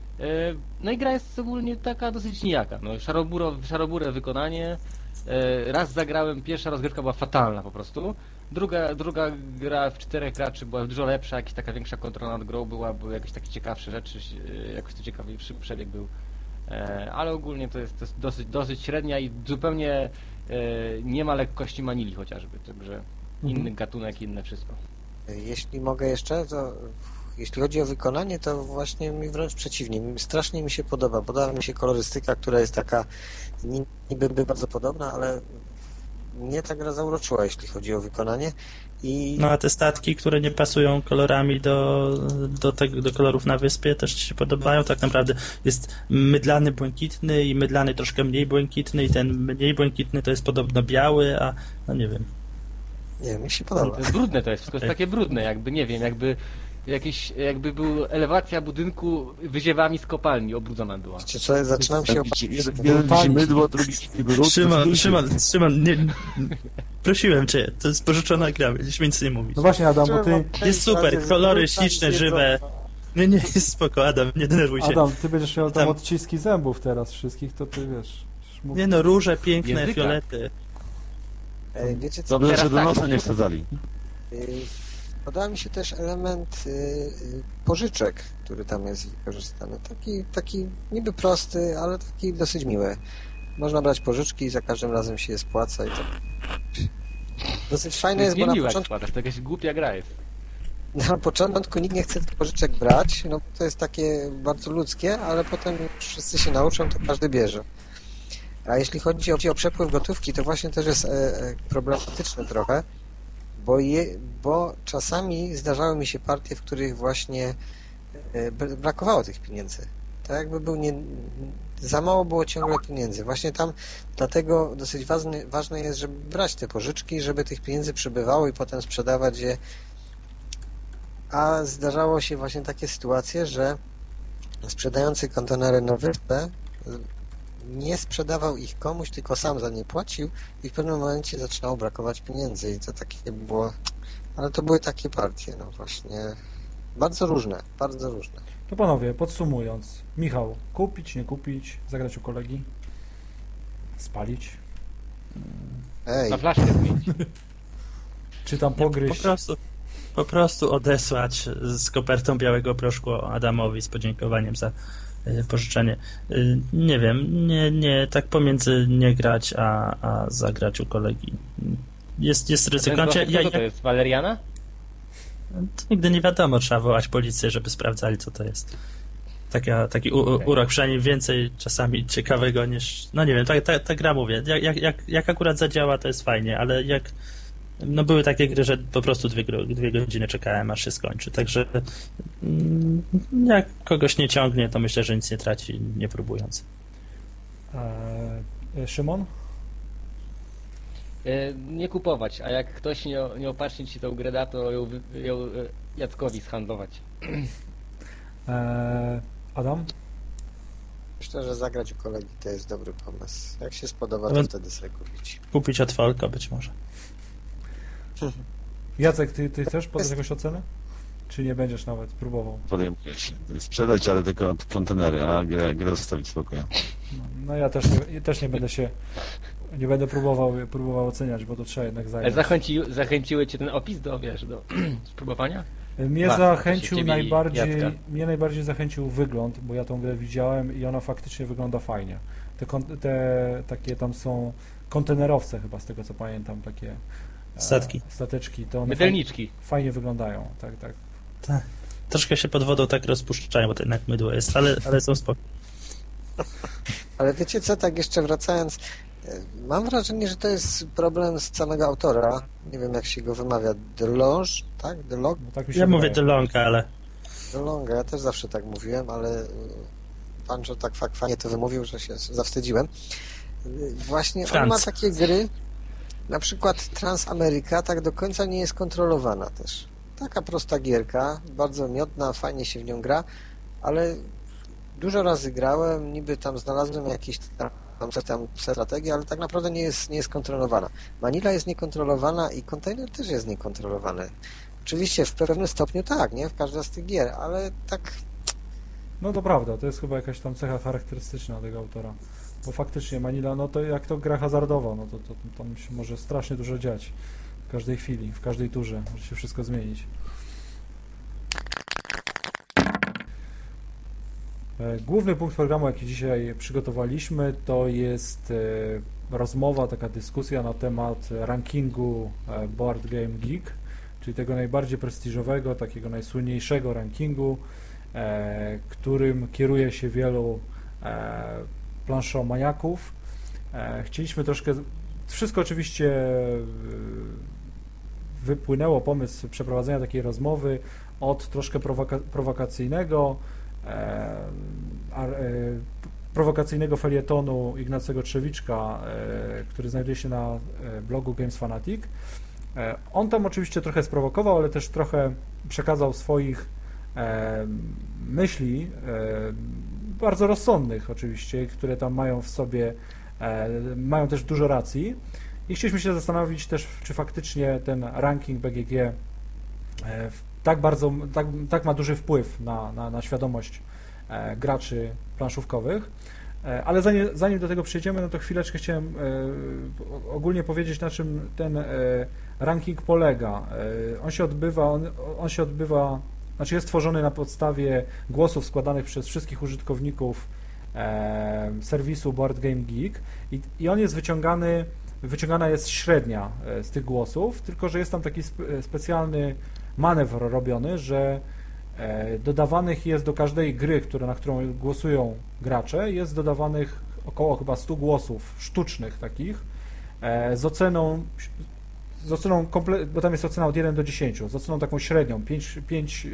No i gra jest ogólnie taka dosyć nijaka. No, szaroburo, szarobure wykonanie. Raz zagrałem, pierwsza rozgrywka była fatalna po prostu. Druga, druga gra w czterech graczy była dużo lepsza, jakaś taka większa kontrola nad grą była, były jakieś takie ciekawsze rzeczy, jakoś to ciekawiejszy przebieg był. Ale ogólnie to jest, to jest dosyć, dosyć średnia i zupełnie nie ma lekkości Manili chociażby, także inny mhm. gatunek, inne wszystko. Jeśli mogę jeszcze, to jeśli chodzi o wykonanie, to właśnie mi wręcz przeciwnie. Strasznie mi się podoba. Podoba mi się kolorystyka, która jest taka niby by bardzo podobna, ale mnie ta gra zauroczyła, jeśli chodzi o wykonanie. I... No a te statki, które nie pasują kolorami do, do, tego, do kolorów na wyspie, też ci się podobają. Tak naprawdę jest mydlany błękitny i mydlany troszkę mniej błękitny i ten mniej błękitny to jest podobno biały, a no nie wiem. Nie, mi się podoba. To jest brudne to jest, wszystko jest takie brudne, jakby, nie wiem, jakby jakieś, jakby był elewacja budynku wyziewami z kopalni obrudzona była. Wiecie co, zaczynam się opłacić. Jeden dzisiaj mydło, drugi brud. Szymon, Szymon, Szymon, nie, prosiłem cię, to jest pożyczona gra, mieliśmy nic nie mówić. No właśnie, Adam, bo ty... Jest super, kolory śliczne, żywe. Nie, nie, jest spoko, Adam, nie denerwuj się. Adam, ty będziesz miał tam, Tam. odciski zębów teraz wszystkich, to ty wiesz... Mógł... Nie no, róże piękne, Języka. fiolety. Ej, wiecie co? Dobrze, że Teraz do tak. nosa nie wsadzali. Podoba mi się też element y, y, pożyczek, który tam jest wykorzystany. Taki, taki niby prosty, ale taki dosyć miły. Można brać pożyczki i za każdym razem się je spłaca i tak. Dosyć fajne jest, bo na początku, to jakaś głupia gra jest. na początku nikt nie chce tych pożyczek brać, no to jest takie bardzo ludzkie, ale potem wszyscy się nauczą, to każdy bierze. A jeśli chodzi o, o przepływ gotówki, to właśnie też jest e, e, problematyczne trochę, bo, je, bo czasami zdarzały mi się partie, w których właśnie e, brakowało tych pieniędzy. Tak jakby był nie, za mało było ciągle pieniędzy. Właśnie tam dlatego dosyć ważne, ważne jest, żeby brać te pożyczki, żeby tych pieniędzy przybywało i potem sprzedawać je. A zdarzało się właśnie takie sytuacje, że sprzedający kontenery na wyspę nie sprzedawał ich komuś, tylko sam za nie płacił i w pewnym momencie zaczynało brakować pieniędzy i to takie było, ale to były takie partie, no właśnie, bardzo różne, bardzo różne. To panowie, podsumując, Michał, kupić, nie kupić, zagrać u kolegi, spalić, Ej, Na flaszkę zmienić. czy tam Po pogryźć, prostu, po prostu odesłać z kopertą białego proszku Adamowi z podziękowaniem za y, pożyczenie. Y, nie wiem, nie, nie, tak pomiędzy nie grać, a, a zagrać u kolegi. Jest, jest ryzyko. Ten Znaczy, proszek, ja, co to ja, jest? Waleriana? to nigdy nie wiadomo, trzeba wołać policję, żeby sprawdzali, co to jest. Taka, taki u, Okay. urok, przynajmniej więcej czasami ciekawego niż... No nie wiem, ta, ta, ta gra, mówię, jak, jak, jak, jak akurat zadziała, to jest fajnie, ale jak... No były takie gry, że po prostu dwie, dwie godziny czekałem, aż się skończy, także mm, jak kogoś nie ciągnie, to myślę, że nic nie traci, nie próbując. e, Szymon? E, Nie kupować, a jak ktoś nie, nie opacznie ci tą grę da, to ją, wy- ją e, Jackowi zhandlować. E, Adam? myślę, że zagrać u kolegi to jest dobry pomysł. Jak się spodoba, to Ale- wtedy sobie kupić. Kupić od Folka być może. Jacek, ty, ty chcesz podać jakąś ocenę? Czy nie będziesz nawet próbował? Podejmuję się. Sprzedać, ale tylko kontenery, a grę, grę zostawić w spokoju. No, no ja też nie, też nie będę się, nie będę próbował, próbował oceniać, bo to trzeba jednak E, zająć. Zachęci, zachęciły cię ten opis do, wiesz, do spróbowania? Mnie Dwa, zachęcił ciebie i najbardziej, Jacka. mnie najbardziej zachęcił wygląd, bo ja tą grę widziałem i ona faktycznie wygląda fajnie. Te, kon- te takie tam są kontenerowce chyba, z tego co pamiętam, takie e, Statki. stateczki, to one Mydelniczki. faj, fajnie wyglądają, tak, tak. Tak. Troszkę się pod wodą tak rozpuszczają, bo to jednak mydło jest, ale, ale są spoko. Ale wiecie co, tak jeszcze wracając, mam wrażenie, że to jest problem z samego autora. Nie wiem, jak się go wymawia. DeLonge, tak? DeLonge? No, tak mi się Ja wydaje. mówię DeLonge, ale DeLonge, ja też zawsze tak mówiłem, ale pan Joe tak fajnie to wymówił, że się zawstydziłem. Właśnie Franz. on ma takie gry, na przykład Transamerica tak do końca nie jest kontrolowana też. Taka prosta gierka, bardzo miodna, fajnie się w nią gra, ale dużo razy grałem, niby tam znalazłem jakieś tam, tam strategię, ale tak naprawdę nie jest, nie jest kontrolowana. Manila jest niekontrolowana i kontener też jest niekontrolowany. Oczywiście w pewnym stopniu tak, nie? W każdej z tych gier, ale tak... No to prawda, to jest chyba jakaś tam cecha charakterystyczna tego autora. Bo faktycznie Manila, no to jak to gra hazardowa, no to, to, to tam się może strasznie dużo dziać. W każdej chwili, w każdej turze, może się wszystko zmienić. Główny punkt programu, jaki dzisiaj przygotowaliśmy, to jest rozmowa, taka dyskusja na temat rankingu Board Game Geek, czyli tego najbardziej prestiżowego, takiego najsłynniejszego rankingu, którym kieruje się wielu planszomaniaków. Chcieliśmy troszkę, wszystko oczywiście wypłynęło pomysł przeprowadzenia takiej rozmowy od troszkę prowoka- prowokacyjnego prowokacyjnego felietonu Ignacego Trzewiczka, który znajduje się na blogu Games Fanatic. On tam oczywiście trochę sprowokował, ale też trochę przekazał swoich myśli, bardzo rozsądnych oczywiście, które tam mają w sobie, mają też dużo racji. I chcieliśmy się zastanowić też, czy faktycznie ten ranking B G G tak bardzo, tak, tak ma duży wpływ na, na, na świadomość e, graczy planszówkowych. E, ale zanim, zanim do tego przejdziemy, no to chwileczkę chciałem e, ogólnie powiedzieć, na czym ten e, ranking polega. E, on się odbywa, on, on się odbywa, znaczy jest tworzony na podstawie głosów składanych przez wszystkich użytkowników e, serwisu Board Game Geek i, i on jest wyciągany, wyciągana jest średnia z tych głosów, tylko że jest tam taki spe, specjalny manewr robiony, że dodawanych jest do każdej gry, które, na którą głosują gracze, jest dodawanych około chyba stu głosów sztucznych takich z oceną, z oceną komple- bo tam jest ocena od jeden do dziesięciu, z oceną taką średnią pięć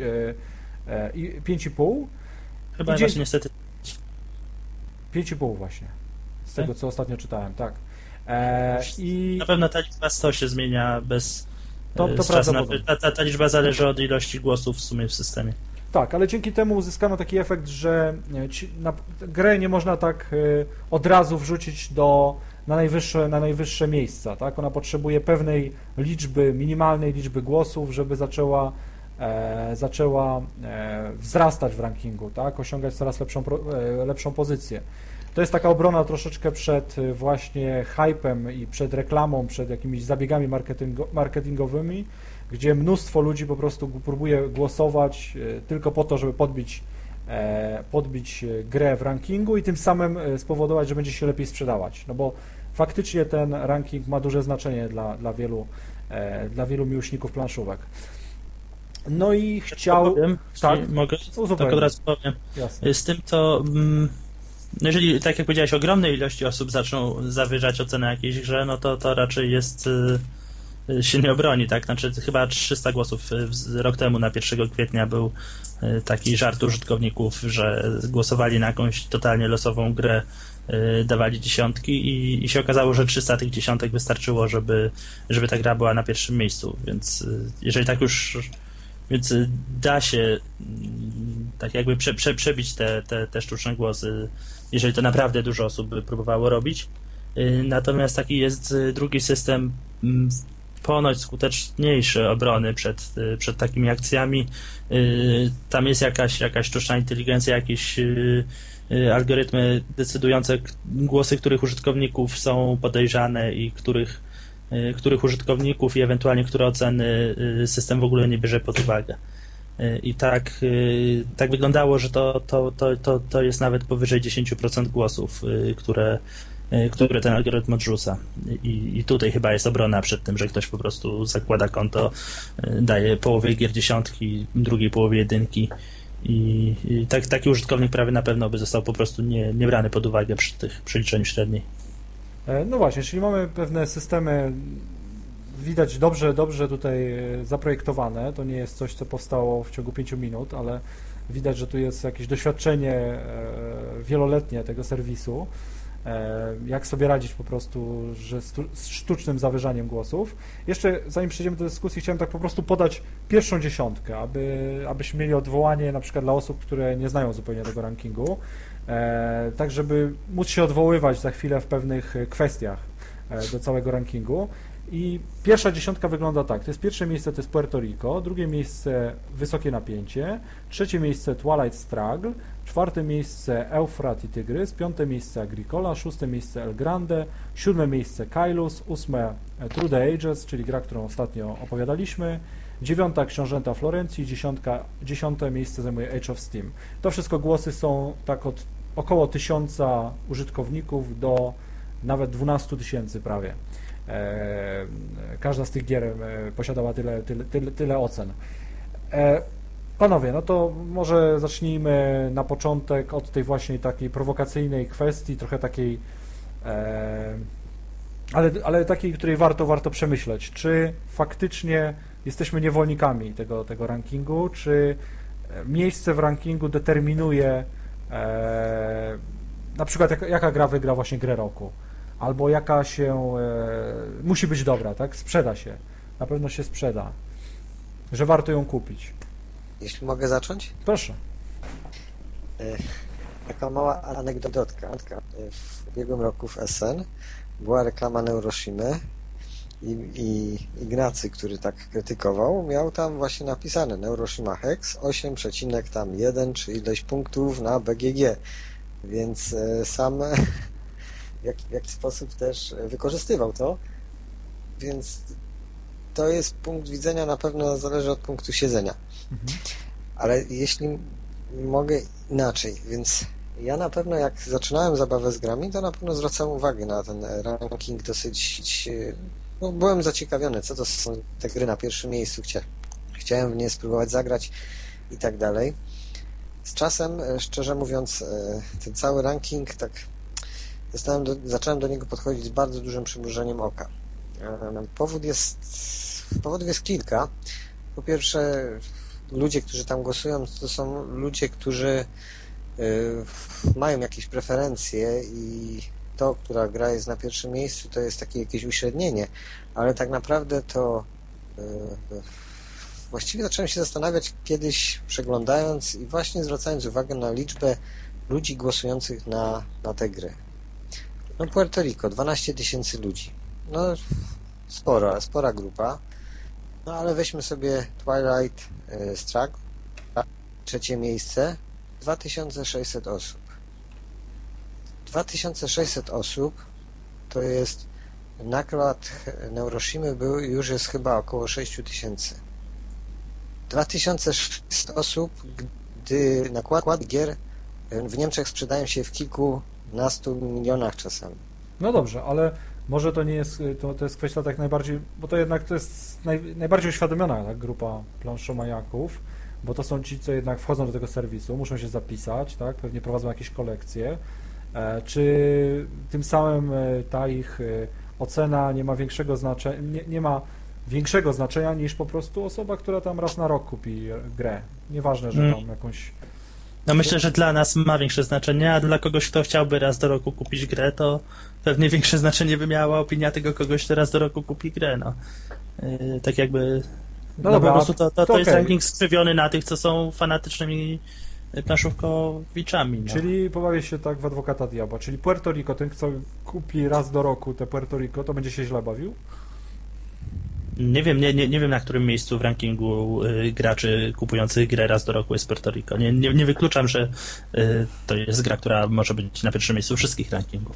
i pół. Chyba Idzie... właśnie niestety pięć i pół właśnie, z tego co ostatnio czytałem, tak. E, i... Na pewno ta liczba sto się zmienia bez To, to prawda. Ta, ta, ta liczba zależy od ilości głosów w sumie w systemie. Tak, ale dzięki temu uzyskano taki efekt, że ci, na, grę nie można tak y, od razu wrzucić do, na, najwyższe, na najwyższe miejsca. Tak? Ona potrzebuje pewnej liczby, minimalnej liczby głosów, żeby zaczęła, e, zaczęła e, wzrastać w rankingu, tak? Osiągać coraz lepszą, e, lepszą pozycję. To jest taka obrona troszeczkę przed właśnie hypem i przed reklamą, przed jakimiś zabiegami marketingo, marketingowymi, gdzie mnóstwo ludzi po prostu próbuje głosować tylko po to, żeby podbić, podbić grę w rankingu i tym samym spowodować, że będzie się lepiej sprzedawać. No bo faktycznie ten ranking ma duże znaczenie dla, dla, wielu, dla wielu miłośników planszówek. No i chciał... Powiem, tak, mogę? uzupełnić. Tak od razu powiem. Jasne. Z tym to... Mm, jeżeli, tak jak powiedziałeś, ogromnej ilości osób zaczną zawyżać ocenę jakiejś grze, no to to raczej jest... Y, się nie obroni, tak? Znaczy chyba trzysta głosów rok temu na pierwszego kwietnia był taki żart użytkowników, że głosowali na jakąś totalnie losową grę, dawali dziesiątki i, i się okazało, że trzysta tych dziesiątek wystarczyło, żeby, żeby ta gra była na pierwszym miejscu, więc jeżeli tak już więc da się tak jakby prze, prze, przebić te, te, te sztuczne głosy, jeżeli to naprawdę dużo osób by próbowało robić. Natomiast taki jest drugi system ponoć skuteczniejszy obrony przed, przed takimi akcjami. Tam jest jakaś, jakaś sztuczna inteligencja, jakieś algorytmy decydujące głosy, których użytkowników są podejrzane i których, których użytkowników i ewentualnie które oceny system w ogóle nie bierze pod uwagę. I tak, tak wyglądało, że to, to, to, to, to jest nawet powyżej dziesięć procent głosów, które które ten algorytm odrzuca. I, I tutaj chyba jest obrona przed tym, że ktoś po prostu zakłada konto, daje połowie gier dziesiątki, drugiej połowie jedynki I, i tak, taki użytkownik prawie na pewno by został po prostu nie, nie brany pod uwagę przy tych przeliczeniu średniej. No właśnie, czyli mamy pewne systemy, widać dobrze, dobrze tutaj zaprojektowane, to nie jest coś, co powstało w ciągu pięciu minut, ale widać, że tu jest jakieś doświadczenie wieloletnie tego serwisu, jak sobie radzić po prostu że z sztucznym zawyżaniem głosów. Jeszcze zanim przejdziemy do dyskusji, chciałem tak po prostu podać pierwszą dziesiątkę, aby, abyśmy mieli odwołanie na przykład dla osób, które nie znają zupełnie tego rankingu, tak żeby móc się odwoływać za chwilę w pewnych kwestiach do całego rankingu. I pierwsza dziesiątka wygląda tak, to jest pierwsze miejsce to jest Puerto Rico, drugie miejsce Wysokie Napięcie, trzecie miejsce Twilight Struggle, czwarte miejsce Eufrat i Tygrys, piąte miejsce Agricola, szóste miejsce El Grande, siódme miejsce Kailus, ósme Through the Ages, czyli gra, którą ostatnio opowiadaliśmy, dziewiąta Książęta Florencji, dziesiątka, dziesiąte miejsce zajmuje Age of Steam. To wszystko głosy są tak od około tysiąca użytkowników do nawet dwunastu tysięcy prawie. Każda z tych gier posiadała tyle, tyle, tyle, tyle ocen. Panowie, no to może zacznijmy na początek od tej właśnie takiej prowokacyjnej kwestii, trochę takiej, ale, ale takiej, której warto, warto przemyśleć. Czy faktycznie jesteśmy niewolnikami tego, tego rankingu, czy miejsce w rankingu determinuje na przykład jaka, jaka gra wygra właśnie grę roku? Albo jaka się, e, musi być dobra, tak? Sprzeda się. Na pewno się sprzeda. Że warto ją kupić. Jeśli mogę zacząć? Proszę. E, taka mała anegdotka. W ubiegłym roku w Essen była reklama Neuroshimy i, i Ignacy, który tak krytykował, miał tam właśnie napisane Neuroshima Hex osiem przecinek jeden, czy ileś punktów na B G G. Więc e, sam w jaki, w jaki sposób też wykorzystywał to, więc to jest punkt widzenia, na pewno zależy od punktu siedzenia. Mhm. Ale jeśli mogę inaczej, więc ja na pewno jak zaczynałem zabawę z grami, to na pewno zwracałem uwagę na ten ranking dosyć, no, byłem zaciekawiony, co to są te gry na pierwszym miejscu, Chcia, chciałem w nie spróbować zagrać i tak dalej. Z czasem, szczerze mówiąc, ten cały ranking tak Do, zacząłem do niego podchodzić z bardzo dużym przymrużeniem oka. Powód jest, powodów jest kilka. Po pierwsze, ludzie, którzy tam głosują, to są ludzie, którzy y, mają jakieś preferencje i to, która gra jest na pierwszym miejscu, to jest takie jakieś uśrednienie, ale tak naprawdę to y, y, właściwie zacząłem się zastanawiać kiedyś przeglądając i właśnie zwracając uwagę na liczbę ludzi głosujących na, na te gry. No Puerto Rico, dwanaście tysięcy ludzi. No spora, spora grupa. No ale weźmy sobie Twilight e, Struggle, trzecie miejsce, dwa tysiące sześćset osób. dwa tysiące sześćset osób to jest nakład Neuroshimy był już jest chyba około sześć tysięcy. dwa tysiące sześćset osób, gdy nakład gier w Niemczech sprzedają się w kilkunastu milionach czasami. No dobrze, ale może to nie jest, to, to jest kwestia tak najbardziej, bo to jednak to jest naj, najbardziej uświadomiona tak, grupa planszomaniaków, bo to są ci, co jednak wchodzą do tego serwisu, muszą się zapisać, tak, pewnie prowadzą jakieś kolekcje. E, czy tym samym e, ta ich e, ocena nie ma większego znaczenia, nie, nie ma większego znaczenia niż po prostu osoba, która tam raz na rok kupi grę. Nieważne, że tam jakąś... No myślę, że dla nas ma większe znaczenie, a dla kogoś, kto chciałby raz do roku kupić grę, to pewnie większe znaczenie by miała opinia tego kogoś, kto raz do roku kupi grę, no. Yy, tak jakby... No, no dobra, po prostu to, to, to, to jest okay. Ranking skrzywiony na tych, co są fanatycznymi planszówkowiczami. No. Czyli pobawię się tak w adwokata diabła, czyli Puerto Rico, ten, kto kupi raz do roku te Puerto Rico, to będzie się źle bawił? Nie wiem, nie, nie, nie wiem na którym miejscu w rankingu y, graczy kupujących grę raz do roku jest Puerto Rico. Nie, nie, nie wykluczam, że y, to jest gra, która może być na pierwszym miejscu wszystkich rankingów.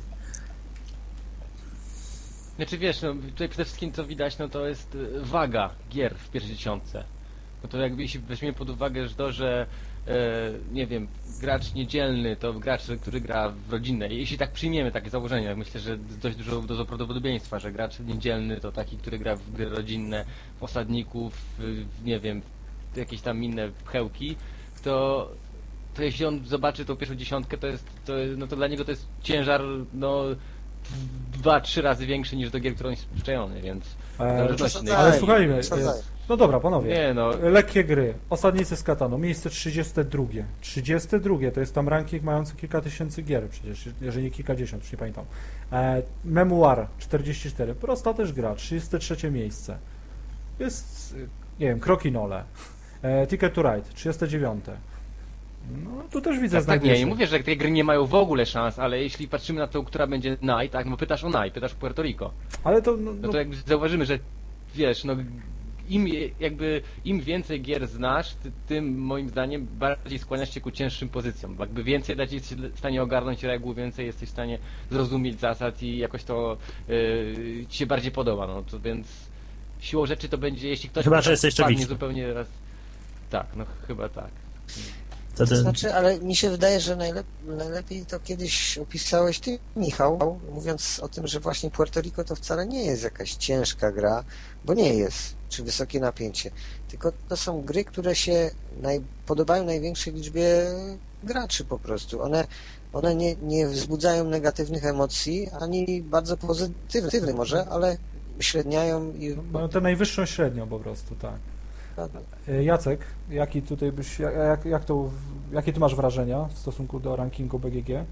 Znaczy wiesz, no, tutaj przede wszystkim co widać, no to jest waga gier w pierwszej dziesiątce. No to jakby jeśli weźmiemy pod uwagę, że to, że e, nie wiem, gracz niedzielny to gracz, który gra w rodzinne. Jeśli tak przyjmiemy takie założenie, myślę, że dość dużo, dużo prawdopodobieństwa, że gracz niedzielny to taki, który gra w gry rodzinne, w osadników, w, nie wiem, jakieś tam inne pchełki, to, to jeśli on zobaczy tą pierwszą dziesiątkę, to jest, to, no to dla niego to jest ciężar, no, dwa, trzy razy większy niż do gier, które on jest przyzwyczajony, więc... E, Przesadzaj, ale słuchajmy, przesadzaj. no dobra, panowie, Nie, no. lekkie gry, Osadnicy z Katanu, miejsce trzydzieste drugie. trzydzieste drugie to jest tam ranking mający kilka tysięcy gier przecież, jeżeli nie kilkadziesiąt, już nie pamiętam. E, Memoir czterdzieści cztery, prosta też gra, trzydzieste trzecie miejsce. Jest, nie wiem, Krokinole. E, Ticket to Ride, trzydzieste dziewiąte. No, tu też widzę Tak, tak, nie, znajduje nie się. mówię, że te gry nie mają w ogóle szans, ale jeśli patrzymy na tą, która będzie Naj, tak, no pytasz o Naj, pytasz o Puerto Rico, Ale to, no, no no, to jakby zauważymy, że wiesz, no im je- jakby im więcej gier znasz, ty, tym moim zdaniem bardziej skłaniasz się ku cięższym pozycjom. Bo jakby więcej dać jesteś w stanie ogarnąć reguł, więcej jesteś w stanie zrozumieć zasad i jakoś to yy, ci się bardziej podoba, no to więc siłą rzeczy to będzie, jeśli ktoś Chyba, że jesteś wpadnie czebiczny. zupełnie raz. Tak, no chyba tak. To, To to, znaczy, ale mi się wydaje, że najlep najlepiej to kiedyś opisałeś ty, Michał, mówiąc o tym, że właśnie Puerto Rico to wcale nie jest jakaś ciężka gra, bo nie jest, czy wysokie napięcie, tylko to są gry, które się naj podobają największej liczbie graczy po prostu. One, one nie, nie wzbudzają negatywnych emocji, ani bardzo pozytywnych może, ale średniają i... mają tę najwyższą średnią po prostu, tak. E, Jacek, jaki tutaj byś, jak, jak to, jakie ty masz wrażenia w stosunku do rankingu B G G?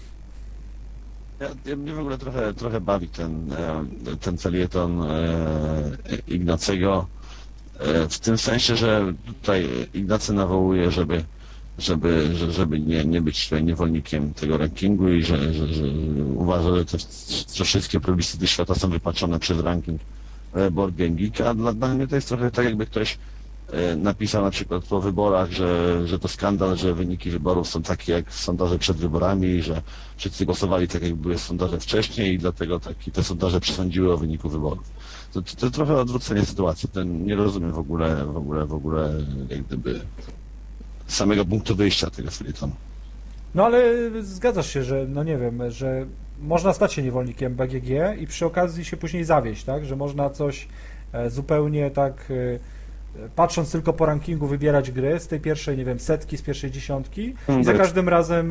Ja, ja mnie w ogóle trochę, trochę bawi ten, e, ten felieton e, Ignacego, e, w tym sensie, że tutaj Ignacy nawołuje, żeby, żeby, że- żeby nie, nie być tutaj niewolnikiem tego rankingu i że, że, że uważa, że, te, że wszystkie plebiscyty świata są wypaczone przez ranking e, Board Game Geek, a dla, dla mnie to jest trochę tak, jakby ktoś e, napisał na przykład po wyborach, że, że to skandal, że wyniki wyborów są takie jak sondaże przed wyborami, że wszyscy głosowali tak, jak były sondaże wcześniej i dlatego taki, te sondaże przesądziły o wyniku wyborów. To, to, to trochę odwrócenie sytuacji. Ten, nie rozumiem w ogóle, w ogóle, w ogóle jak gdyby samego punktu wyjścia tego felietonu. No ale zgadzasz się, że no nie wiem, że można stać się niewolnikiem B G G i przy okazji się później zawieść, tak? Że można coś e, zupełnie tak e, patrząc tylko po rankingu wybierać gry z tej pierwszej, nie wiem, setki, z pierwszej dziesiątki i za każdym razem e,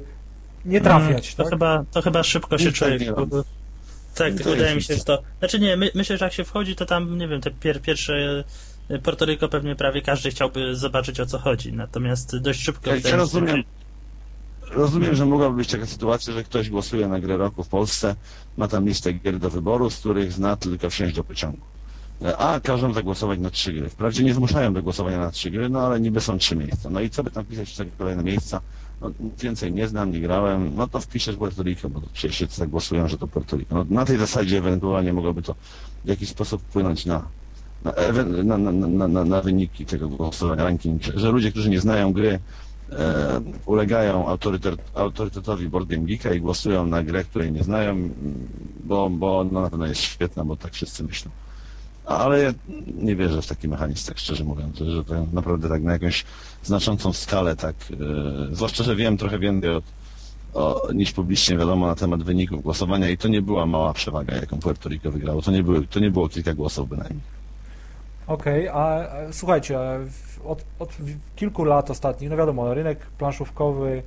nie trafiać, to, tak? chyba, to chyba szybko się Nic tak człowiek... nie robi. Tak, To wydaje jest mi się, że to... Znaczy nie, my, myślę, że jak się wchodzi, to tam, nie wiem, te pier, pierwsze Puerto Rico pewnie prawie każdy chciałby zobaczyć, o co chodzi, natomiast dość szybko... Ja, wydaje ja mi się, rozumiem, rozumiem, że mogłaby być taka sytuacja, że ktoś głosuje na grę roku w Polsce, ma tam listę gier do wyboru, z których zna tylko wsiąść do pociągu. A każą zagłosować na trzy gry. Wprawdzie nie zmuszają do głosowania na trzy gry, no ale niby są trzy miejsca. No i co by tam pisać te kolejne miejsca? No, więcej nie znam, nie grałem, no to wpiszesz Puerto Rico, bo to przecież wszyscy tak głosują, że to Puerto Rico. No, na tej zasadzie ewentualnie mogłoby to w jakiś sposób wpłynąć na, na, ewe- na, na, na, na, na wyniki tego głosowania, ranking, że, że ludzie, którzy nie znają gry, e, ulegają autorytet, autorytetowi Board Game Geeka i głosują na grę, której nie znają, bo, bo no, na pewno jest świetna, bo tak wszyscy myślą. Ale ja nie wierzę w taki mechanizm, tak szczerze mówiąc, że, że to naprawdę tak na jakąś znaczącą skalę, tak, e, zwłaszcza, że wiem trochę więcej od, o, niż publicznie wiadomo na temat wyników głosowania i to nie była mała przewaga, jaką Puerto Rico wygrało, to nie, były, to nie było kilka głosów bynajmniej. Okej, a, a słuchajcie, a w- od, od kilku lat ostatnich, no wiadomo, rynek planszówkowy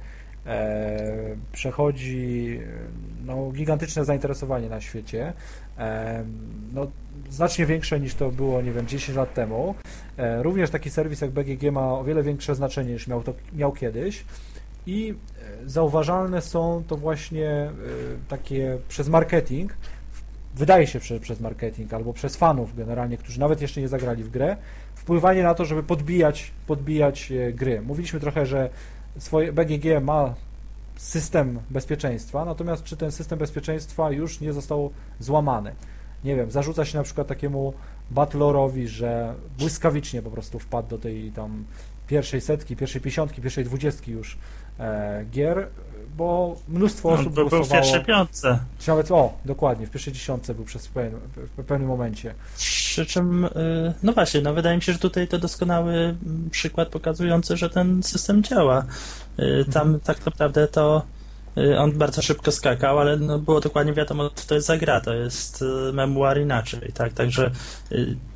e, przechodzi e, no, gigantyczne zainteresowanie na świecie, e, no, znacznie większe niż to było, nie wiem, dziesięć lat temu. E, również taki serwis jak B G G ma o wiele większe znaczenie niż miał, to, miał kiedyś i e, zauważalne są to właśnie e, takie przez marketing, wydaje się przez, przez marketing albo przez fanów generalnie, którzy nawet jeszcze nie zagrali w grę, wpływanie na to, żeby podbijać, podbijać e, gry. Mówiliśmy trochę, że swoje B G G ma system bezpieczeństwa, natomiast czy ten system bezpieczeństwa już nie został złamany? Nie wiem, zarzuca się na przykład takiemu Battlerowi, że błyskawicznie po prostu wpadł do tej tam pierwszej setki, pierwszej pięćdziesiątki, pierwszej dwudziestki już e, gier, bo mnóstwo no, osób był w głosowało. pierwszej piątce. Czy nawet, o, dokładnie, w pierwszej dziesiątce był przez pewien, w pewnym momencie. Przy czym, y, no właśnie, no wydaje mi się, że tutaj to doskonały mm, przykład pokazujący, że ten system działa. Y, Tam tak naprawdę to y, on bardzo szybko skakał, ale no było dokładnie wiadomo, co to jest za gra, to jest y, memoir inaczej, tak, także y,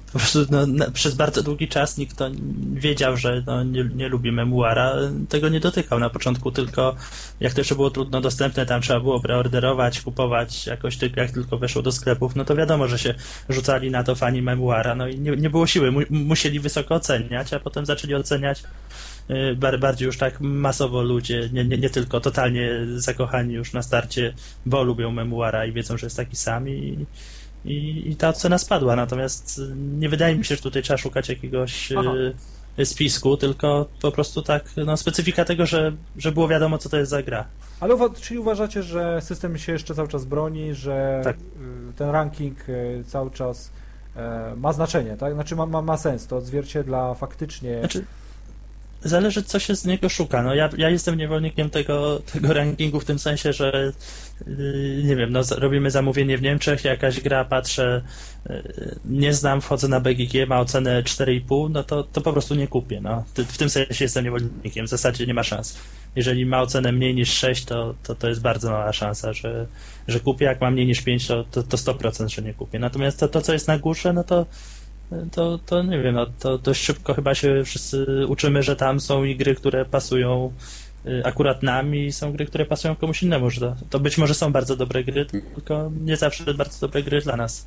po prostu no, na, przez bardzo długi czas nikt to wiedział, że no, nie, nie lubi memuara, tego nie dotykał na początku, tylko jak to jeszcze było trudno dostępne, tam trzeba było preorderować, kupować jakoś tylko jak tylko weszło do sklepów, no to wiadomo, że się rzucali na to fani memuara, no i nie, nie było siły, mu, musieli wysoko oceniać, a potem zaczęli oceniać y, bar, bardziej już tak masowo ludzie, nie, nie, nie tylko totalnie zakochani już na starcie, bo lubią memuara i wiedzą, że jest taki sam i I, I ta ocena spadła, natomiast nie wydaje mi się, że tutaj trzeba szukać jakiegoś y, spisku, tylko po prostu tak, no specyfika tego, że, że było wiadomo, co to jest za gra. Ale uwa- czyli uważacie, że system się jeszcze cały czas broni, że Tak. y, ten ranking y, cały czas y, ma znaczenie, tak? Znaczy ma, ma, ma sens, to odzwierciedla faktycznie... Znaczy, zależy, co się z niego szuka. No ja, ja jestem niewolnikiem tego, tego rankingu w tym sensie, że yy, nie wiem, no robimy zamówienie w Niemczech, jakaś gra, patrzę, yy, nie znam, wchodzę na B G G, ma ocenę cztery i pół, no to, to po prostu nie kupię. No. W tym sensie jestem niewolnikiem, w zasadzie nie ma szans. Jeżeli ma ocenę mniej niż sześć, to, to, to jest bardzo mała szansa, że, że kupię. Jak ma mniej niż pięć, to, to, to sto procent, że nie kupię. Natomiast to, to co jest na górze, no to To, to nie wiem, no, to dość szybko chyba się wszyscy uczymy, że tam są i gry, które pasują akurat nam i są gry, które pasują komuś innemu, że to, to być może są bardzo dobre gry, tylko nie zawsze bardzo dobre gry dla nas.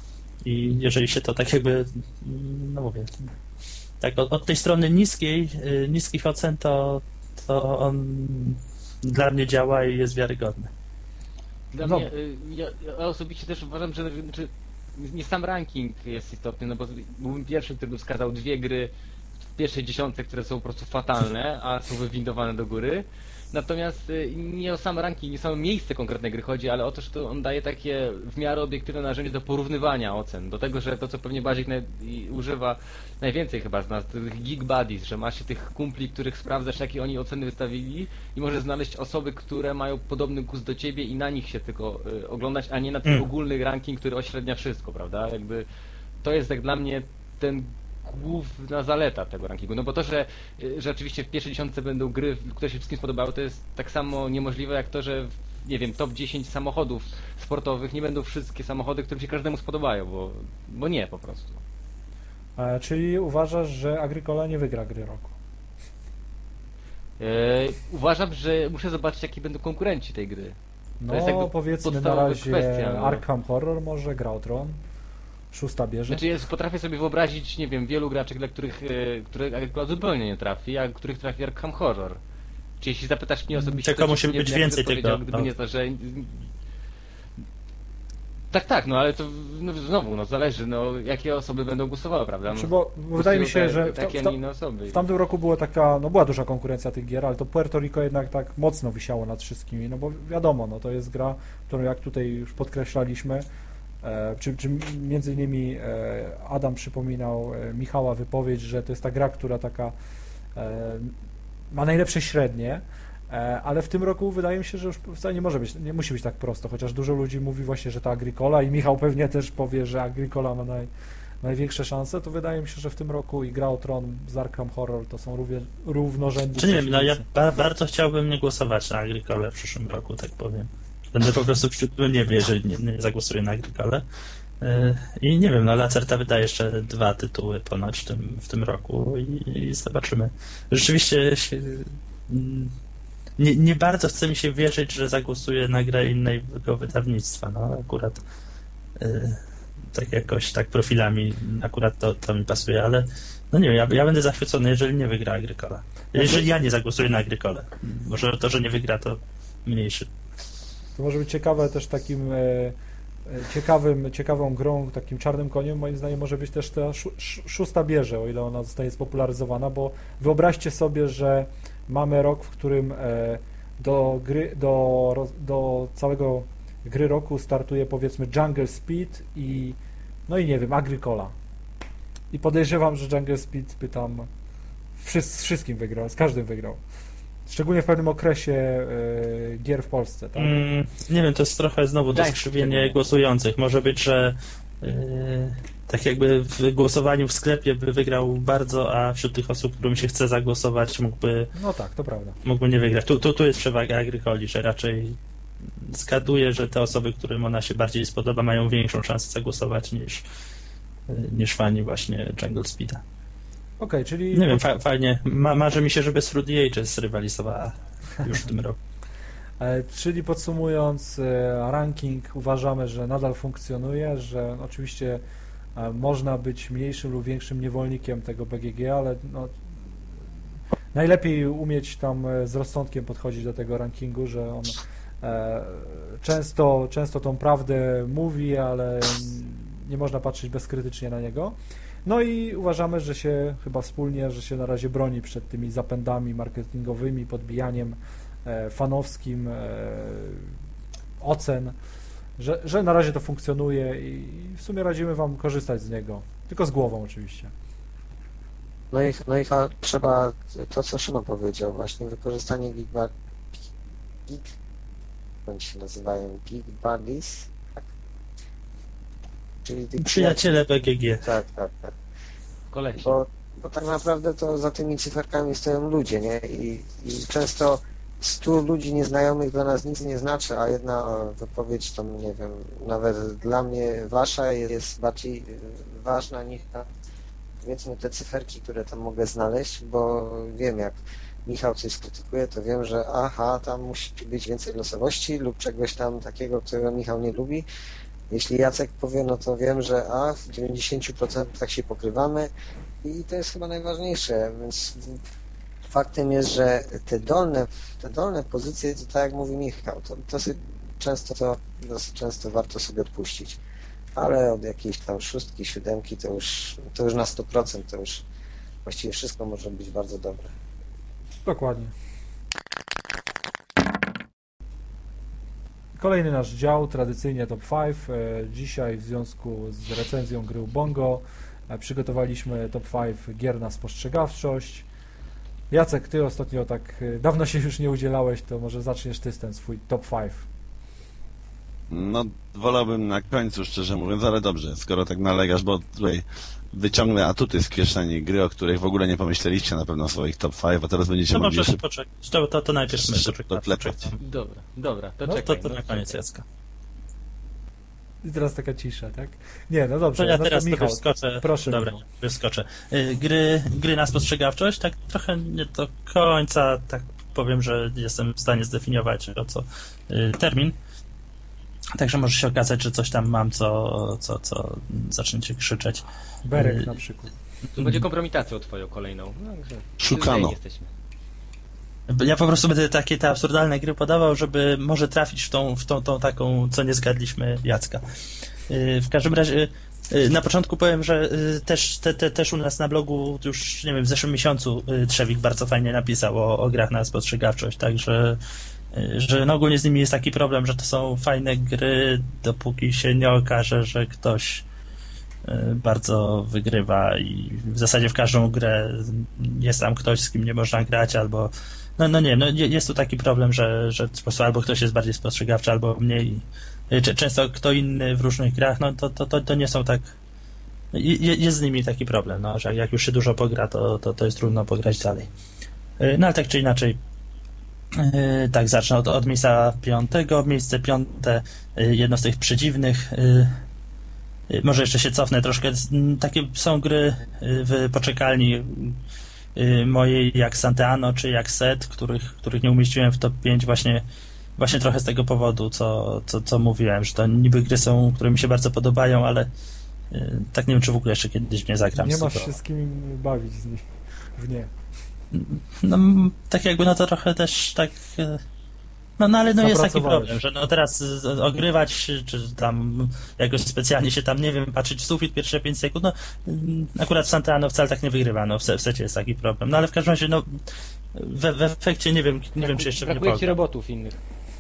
I jeżeli się to tak jakby, no mówię, tak od, od tej strony niskiej, niskich ocen, to, to on dla mnie działa i jest wiarygodny. Dla No. mnie, y, ja, ja osobiście też uważam, że, że nie sam ranking jest istotny, no bo byłbym pierwszy, który by wskazał dwie gry w pierwszej dziesiątce, które są po prostu fatalne, a są wywindowane do góry. Natomiast y, nie o sam ranking, nie samo miejsce konkretnej gry chodzi, ale o to, że to on daje takie w miarę obiektywne narzędzie do porównywania ocen, do tego, że to, co pewnie Bazik naj, i używa najwięcej chyba z nas, tych geek buddies, że masz się tych kumpli, których sprawdzasz, jakie oni oceny wystawili i możesz znaleźć osoby, które mają podobny gust do ciebie i na nich się tylko y, oglądać, a nie na ten Mm. ogólny ranking, który ośrednia wszystko, prawda? Jakby to jest jak dla mnie ten główna zaleta tego rankingu, no bo to, że, że oczywiście w pierwszej dziesiątce będą gry, które się wszystkim spodobały, to jest tak samo niemożliwe jak to, że w, nie wiem, top dziesięć samochodów sportowych nie będą wszystkie samochody, które się każdemu spodobają, bo, bo nie po prostu. E, czyli uważasz, że Agricola nie wygra gry roku? E, uważam, że muszę zobaczyć, jaki będą konkurenci tej gry. To jest No jakby powiedzmy na podstawowa razie kwestia, no. Arkham Horror, może Gra o Tron, szósta bierze. Znaczy ja potrafię sobie wyobrazić, nie wiem, wielu graczy, dla których, e, których Agricola zupełnie nie trafi, a których trafi Arkham Horror. Czy jeśli zapytasz mnie osobiście, Tylko to musi nie być wiem, jak więcej bym odpowiedział, tego, gdyby no. nie to, że... Tak, tak, no ale to no, znowu, no zależy, no jakie osoby będą głosowały, prawda? No, Znaczy, bo wydaje mi się, głosują że te- w, takie, ta, a nie inne osoby. w tamtym roku była taka, no była duża konkurencja tych gier, ale to Puerto Rico jednak tak mocno wisiało nad wszystkimi, no bo wiadomo, no to jest gra, którą jak tutaj już podkreślaliśmy, e, czy, czy między innymi e, Adam przypominał e, Michała wypowiedź, że to jest ta gra, która taka e, ma najlepsze średnie, e, ale w tym roku wydaje mi się, że już wcale nie może być, nie musi być tak prosto, chociaż dużo ludzi mówi właśnie, że to Agricola i Michał pewnie też powie, że Agricola ma naj, największe szanse, to wydaje mi się, że w tym roku i Gra o Tron z Arkham Horror to są równie, równorzędni Czy nie wiem, no ja przeciwnicy. ba- bardzo chciałbym nie głosować na Agricolę w przyszłym roku, tak powiem. Będę po prostu w siódmym niebie, jeżeli nie, nie zagłosuję na Agricolę. Yy, I nie wiem, no Lacerta wydaje jeszcze dwa tytuły ponoć w tym, w tym roku i, i zobaczymy. Rzeczywiście się, mm, nie, nie bardzo chce mi się wierzyć, że zagłosuję na grę innego wydawnictwa. No akurat yy, tak jakoś, tak profilami akurat to, to mi pasuje, ale no nie wiem, ja, ja będę zachwycony, jeżeli nie wygra Agricola. Jeżeli ja nie zagłosuję na Agricolę. Może to, że nie wygra, to mniejszy. To może być ciekawe też takim e, e, ciekawym, ciekawą grą, takim czarnym koniem, moim zdaniem może być też ta szó- sz- szósta bierze, o ile ona zostanie spopularyzowana, bo wyobraźcie sobie, że mamy rok, w którym e, do gry, do, roz- do całego gry roku startuje powiedzmy Jungle Speed i no i nie wiem, Agricola. I podejrzewam, że Jungle Speed by tam wszy- z wszystkim wygrał, z każdym wygrał. Szczególnie w pewnym okresie e, gier w Polsce, tak? Mm, nie wiem, to jest trochę znowu to Daj, skrzywienie szczególnie. głosujących. Może być, że yy, tak jakby w głosowaniu w sklepie by wygrał bardzo, a wśród tych osób, którym się chce zagłosować, mógłby, No tak, to prawda. mógłby nie wygrać. Tu, tu, tu jest przewaga Agricoli, że raczej zgaduję, że te osoby, którym ona się bardziej spodoba, mają większą szansę zagłosować niż, niż fani właśnie Jungle Speeda. Okej, czyli... Nie wiem, fa- fajnie. Ma- marzy mi się, żeby z Rudy Ages rywalizowała już w tym roku. E, Czyli podsumując, e, ranking uważamy, że nadal funkcjonuje, że oczywiście e, można być mniejszym lub większym niewolnikiem tego B G G, ale no, najlepiej umieć tam e, z rozsądkiem podchodzić do tego rankingu, że on e, często, często tą prawdę mówi, ale nie można patrzeć bezkrytycznie na niego. No i uważamy, że się chyba wspólnie, że się na razie broni przed tymi zapędami marketingowymi, podbijaniem e, fanowskim, e, ocen, że, że na razie to funkcjonuje i w sumie radzimy Wam korzystać z niego, tylko z głową oczywiście. No i, no i fa- trzeba to, co Szymon powiedział, właśnie wykorzystanie Geek, geek oni się nazywają Geek Buddies, tak? Czyli tych Przyjaciele B G G. Tak, tak, tak. Koleś. Bo, bo tak naprawdę to za tymi cyferkami stoją ludzie, nie? I, i często stu ludzi nieznajomych dla nas nic nie znaczy, a jedna o, wypowiedź tam, nie wiem, nawet dla mnie wasza jest, jest bardziej y, ważna niż ta, powiedzmy te cyferki, które tam mogę znaleźć, bo wiem, jak Michał coś skrytykuje, to wiem, że aha, tam musi być więcej losowości lub czegoś tam takiego, którego Michał nie lubi. Jeśli Jacek powie, no to wiem, że a w dziewięćdziesięciu procentach się pokrywamy i to jest chyba najważniejsze, więc faktem jest, że te dolne, te dolne pozycje, to tak jak mówi Michał, to dosyć często, to dosyć często warto sobie odpuścić, ale od jakiejś tam szóstki, siódemki to już, to już na sto procent, to już właściwie wszystko może być bardzo dobre. Dokładnie. Kolejny nasz dział, tradycyjnie top pięć. Dzisiaj w związku z recenzją gry Ubongo przygotowaliśmy top pięć gier na spostrzegawczość. Jacek, ty ostatnio tak dawno się już nie udzielałeś, to może zaczniesz ty ten swój top pięć. No, wolałbym na końcu, szczerze mówiąc, ale dobrze, skoro tak nalegasz, bo tutaj wyciągnę atuty z kieszeni gry, o których w ogóle nie pomyśleliście na pewno w swoich top pięć, a teraz będziecie No mogli może szyb- poczekać. To, to, to najpierw my szybko poczekamy. klepać. Dobra, dobra, to No to, czekaj. to no, na koniec czekaj. Jacka. I teraz taka cisza, tak? Nie, no To dobrze. ja no teraz to to Michał, wyskoczę. proszę. Dobra, Michał. wyskoczę. Y, Gry, gry na spostrzegawczość, tak trochę nie do końca, tak powiem, że jestem w stanie zdefiniować o co y, termin. Także może się okazać, że coś tam mam, co, co, co zaczniecie krzyczeć. Berek Y, na przykład. Tu będzie kompromitacją twoją kolejną. No, także Szukano. przyzwyczajeni jesteśmy. Ja po prostu będę takie te absurdalne gry podawał, żeby może trafić w tą, w tą, tą taką, co nie zgadliśmy Jacka. Y, W każdym razie y, na początku powiem, że y, też, te, te, też u nas na blogu już, nie wiem, w zeszłym miesiącu y, Trzewik bardzo fajnie napisał o, o grach na spostrzegawczość, także y, że no ogólnie z nimi jest taki problem, że to są fajne gry, dopóki się nie okaże, że ktoś y, bardzo wygrywa i w zasadzie w każdą grę jest tam ktoś, z kim nie można grać, albo no, no nie wiem, no jest tu taki problem, że, że po prostu albo ktoś jest bardziej spostrzegawczy, albo mniej. Często kto inny w różnych grach, no to, to, to, to nie są tak... Jest z nimi taki problem, no, że jak już się dużo pogra, to, to, to jest trudno pograć dalej. No ale tak czy inaczej, tak zacznę od, od miejsca piątego. Miejsce piąte, jedno z tych przedziwnych. Może jeszcze się cofnę troszkę. Takie są gry w poczekalni mojej jak Santeano czy jak Set, których, których nie umieściłem w top pięć właśnie, właśnie trochę z tego powodu, co, co, co mówiłem, że to niby gry są, które mi się bardzo podobają, ale y, tak nie wiem, czy w ogóle jeszcze kiedyś nie zagram. Nie z masz tego. się z kim bawić z nich w nie. No tak jakby no to trochę też tak... Y, no, no ale no jest taki Zapracowałeś. problem, że no teraz y, ogrywać, czy tam jakoś specjalnie się tam, nie wiem, patrzeć w sufit pierwsze pięć sekund, no y, akurat w Santeano wcale tak nie wygrywa, no w, se, w secie jest taki problem, no ale w każdym razie no we, w efekcie nie wiem, nie wiem czy jeszcze w nie Brakuje ci pogram. robotów innych.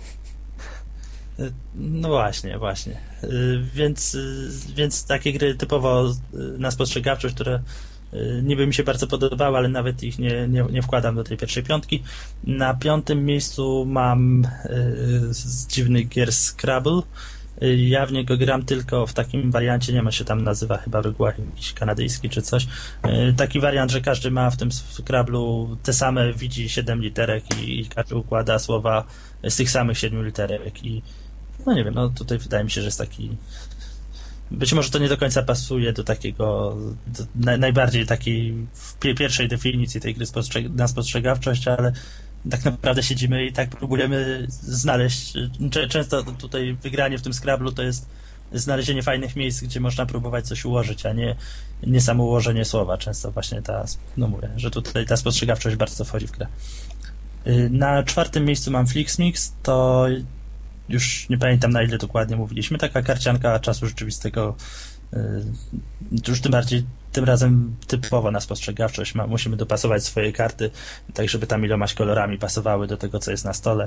No właśnie, właśnie. Y, Więc, y, więc takie gry typowo y, na spostrzegawczość, które y, niby mi się bardzo podobały, ale nawet ich nie, nie, nie wkładam do tej pierwszej piątki. Na piątym miejscu mam y, z dziwnych gier Scrabble. Y, Ja w niego gram tylko w takim wariancie, nie ma się tam nazywa chyba w regułach jakiś kanadyjski czy coś. Y, Taki wariant, że każdy ma w tym Scrabblu te same, widzi siedem literek i, i każdy układa słowa z tych samych siedmiu literek i no nie wiem, no tutaj wydaje mi się, że jest taki być może to nie do końca pasuje do takiego, do na, najbardziej takiej w pie, pierwszej definicji tej gry spostrzeg, na spostrzegawczość, ale tak naprawdę siedzimy i tak próbujemy znaleźć, często tutaj wygranie w tym Scrabblu to jest znalezienie fajnych miejsc, gdzie można próbować coś ułożyć, a nie, nie samo ułożenie słowa. Często właśnie ta, no mówię, że tutaj ta spostrzegawczość bardzo wchodzi w grę. Na czwartym miejscu mam Flixmix, to już nie pamiętam na ile dokładnie mówiliśmy, taka karcianka czasu rzeczywistego, już tym bardziej tym razem typowo na spostrzegawczość. Ma, musimy dopasować swoje karty, tak żeby tam ilomaś kolorami pasowały do tego, co jest na stole.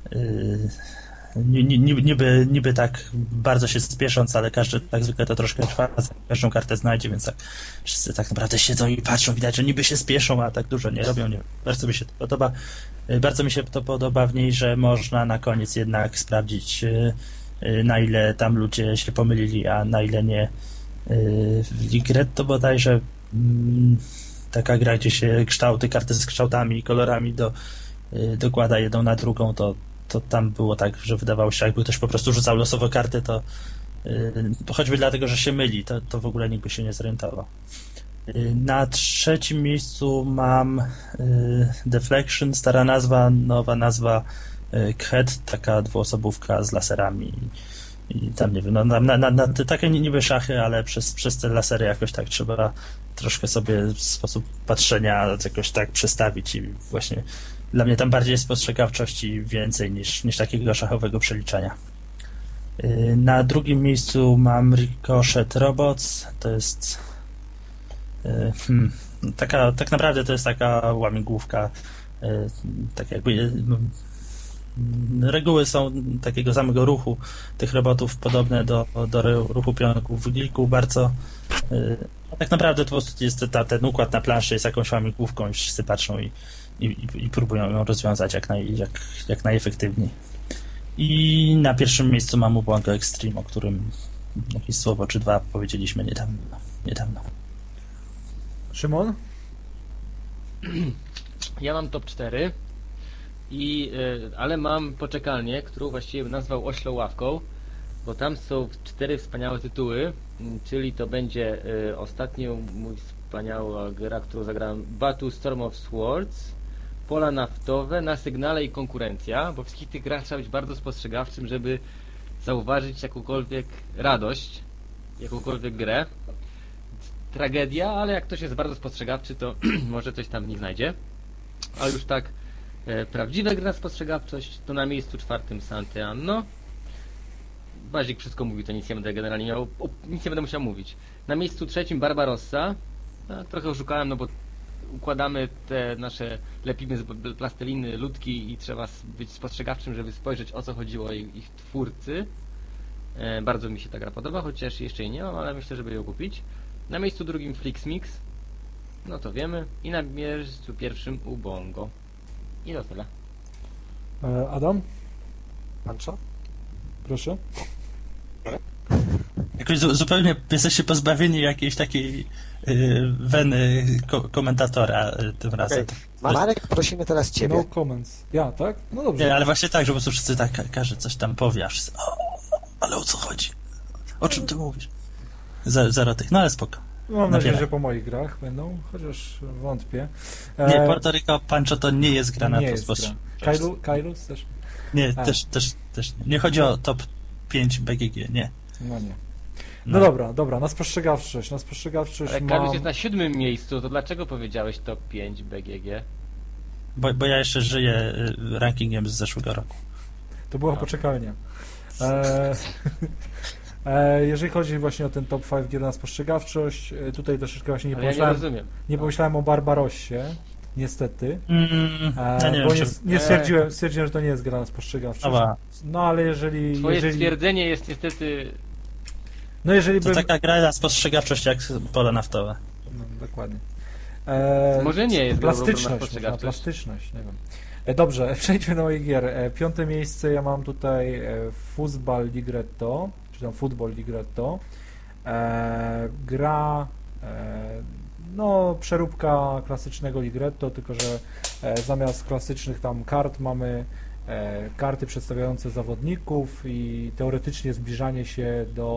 Niby, niby, niby tak bardzo się spiesząc, ale każdy tak zwykle to troszkę trwa, każdą kartę znajdzie, więc tak wszyscy tak naprawdę siedzą i patrzą, widać, że niby się spieszą, a tak dużo nie robią. Nie. Bardzo mi się to podoba. Bardzo mi się to podoba w niej, że można na koniec jednak sprawdzić, na ile tam ludzie się pomylili, a na ile nie. W Ligretto bodajże taka gra, gdzie się kształty, karty z kształtami i kolorami do, dokłada jedną na drugą, to to tam było tak, że wydawało się, jakby ktoś po prostu rzucał losowo karty, to yy, choćby dlatego, że się myli, to, to w ogóle nikt by się nie zorientował. Yy, na trzecim miejscu mam yy, Deflection, stara nazwa, nowa nazwa yy, Khet, taka dwuosobówka z laserami i, i tam nie wiem, no, na, na, na, na takie niby szachy, ale przez, przez te lasery jakoś tak trzeba troszkę sobie sposób patrzenia jakoś tak przestawić i właśnie dla mnie tam bardziej jest spostrzegawczości więcej niż, niż takiego szachowego przeliczania. Na drugim miejscu mam Ricochet Robots. To jest hmm, taka, tak naprawdę to jest taka łamigłówka. Tak jakby reguły są takiego samego ruchu tych robotów podobne do, do ruchu pionków w gliku bardzo. A tak naprawdę to po prostu jest ta, ten układ na planszy jest jakąś łamigłówką i wszyscy patrzą i I, i, i próbują ją rozwiązać jak, naj, jak, jak najefektywniej. I na pierwszym miejscu mam Ubongo Extreme, o którym jakieś słowo czy dwa powiedzieliśmy niedawno. niedawno. Szymon? Ja mam top cztery, i, ale mam poczekalnię, którą właściwie bym nazwał oślą ławką, bo tam są cztery wspaniałe tytuły, czyli to będzie ostatnio mój wspaniała gra, którą zagrałem, Batu Storm of Swords, pola naftowe, na sygnale i konkurencja, bo w wszystkich tych grach trzeba być bardzo spostrzegawczym, żeby zauważyć jakąkolwiek radość, jakąkolwiek grę. Tragedia, ale jak ktoś jest bardzo spostrzegawczy, to może coś tam nie znajdzie. A już tak e, prawdziwe gry na spostrzegawczość, to na miejscu czwartym Sante Anno. Bazik wszystko mówi, to nic nie będę generalnie miał, o, nic nie będę musiał mówić. Na miejscu trzecim Barbarossa. No, trochę oszukałem, no bo układamy te nasze, lepimy z plasteliny ludki i trzeba być spostrzegawczym, żeby spojrzeć, o co chodziło ich, ich twórcy. E, bardzo mi się ta gra podoba, chociaż jeszcze jej nie mam, ale myślę, żeby ją kupić. Na miejscu drugim Flixmix, no to wiemy. I na miejscu pierwszym Ubongo. I to tyle. E, Adam? Pancho? Proszę. Jakoś zu, zupełnie jesteście pozbawieni jakiejś takiej y, weny ko komentatora y, tym razem. Okay. Marek, prosimy teraz ciebie. No comments. Ja, tak? No dobrze. Nie, ale właśnie tak, że po prostu wszyscy tak, każdy coś tam powie, a wszyscy, o, ale o co chodzi? O czym ty mówisz? Z, zero tych, no ale spoko. Mam nadzieję, że po moich grach będą, chociaż wątpię. E... Nie, Puerto Rico Pancho to nie jest gra na nie to spostrzegawczość. Kairus też? Nie, też, też, też nie. Nie chodzi o top pięć B G G, nie. No nie. No, no dobra, dobra, na spostrzegawczość, na spostrzegawczość Ale mam... Kairus jest na siódmym miejscu, to dlaczego powiedziałeś top pięć B G G? Bo, bo ja jeszcze żyję rankingiem z zeszłego roku. To była no. poczekalnia. E... e, jeżeli chodzi właśnie o ten top pięć gier na spostrzegawczość, tutaj troszeczkę właśnie nie Ale pomyślałem, ja nie rozumiem. nie pomyślałem o Barbarossie, niestety, mm, e, ja nie bo wiem, nie, czy... nie stwierdziłem, stwierdziłem, że to nie jest gra na spostrzegawczość. Dobra. No ale jeżeli... Twoje jeżeli... stwierdzenie jest niestety... No jeżeli to bym... taka gra na spostrzegawczość jak pola naftowe. No, dokładnie. E, Może nie jest plastyczność, może, plastyczność, nie wiem. E, dobrze, przejdźmy do moich gier. E, piąte miejsce ja mam tutaj e, Fußball Ligretto, czy tam Football Ligretto. E, gra, e, no przeróbka klasycznego Ligretto, tylko że e, zamiast klasycznych tam kart mamy e, karty przedstawiające zawodników i teoretycznie zbliżanie się do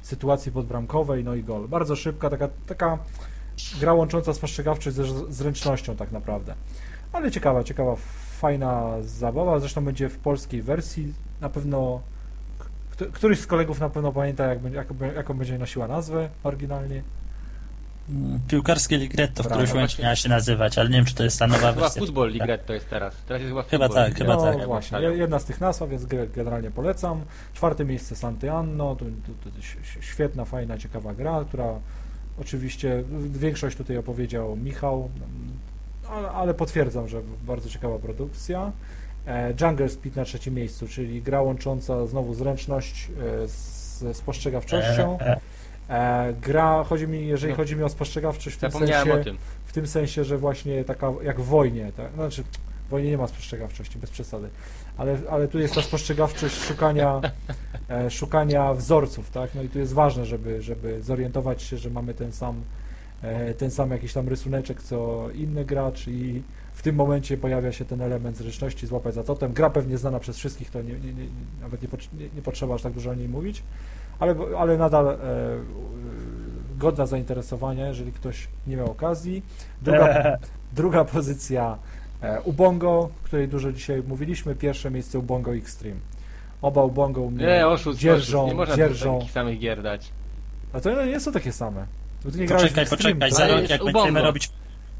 sytuacji podbramkowej, no i gol. Bardzo szybka, taka, taka gra łącząca spostrzegawczość z zręcznością tak naprawdę. Ale ciekawa, ciekawa, fajna zabawa, zresztą będzie w polskiej wersji, na pewno któryś z kolegów na pewno pamięta, jak, jak, jaką będzie nosiła nazwę oryginalnie. Piłkarskie Ligretto, w Brawo. którymś momencie miała się nazywać, ale nie wiem, czy to jest ta nowa Chyba wersja. Football Ligretto jest teraz. Teraz jest chyba Chyba Football tak, Ligretto. chyba No tak. właśnie, jedna z tych nazw, więc grę generalnie polecam. Czwarte miejsce Santiano, to, to, to świetna, fajna, ciekawa gra, która oczywiście większość tutaj opowiedział Michał, ale, ale potwierdzam, że bardzo ciekawa produkcja. Jungle Speed na trzecim miejscu, czyli gra łącząca znowu zręczność ze spostrzegawczością. E, gra, chodzi mi, jeżeli No. chodzi mi o spostrzegawczość w tym Zapomniałem sensie, o tym. w tym sensie, że właśnie taka jak w wojnie, tak? Znaczy w wojnie nie ma spostrzegawczości, bez przesady, ale, ale tu jest ta spostrzegawczość szukania, e, szukania wzorców, tak? No i tu jest ważne, żeby, żeby zorientować się, że mamy ten sam, e, ten sam jakiś tam rysuneczek co inny gracz i w tym momencie pojawia się ten element zręczności, złapać za totem. Gra pewnie znana przez wszystkich, to nie, nie, nie, nawet nie, nie, nie potrzeba aż tak dużo o niej mówić, ale, ale nadal e, godna zainteresowania, jeżeli ktoś nie miał okazji. Druga, druga pozycja e, Ubongo, o której dużo dzisiaj mówiliśmy. Pierwsze miejsce Ubongo Extreme. Oba Ubongo u mnie Nie, oszust, dzierżą, oszust. Nie można dzierżą. takich samych gier dać. A to nie są takie same. Bo ty nie grałeś w Poczekaj, Extreme, poczekaj, tak? za rok jest jak Ubongo. będziemy robić,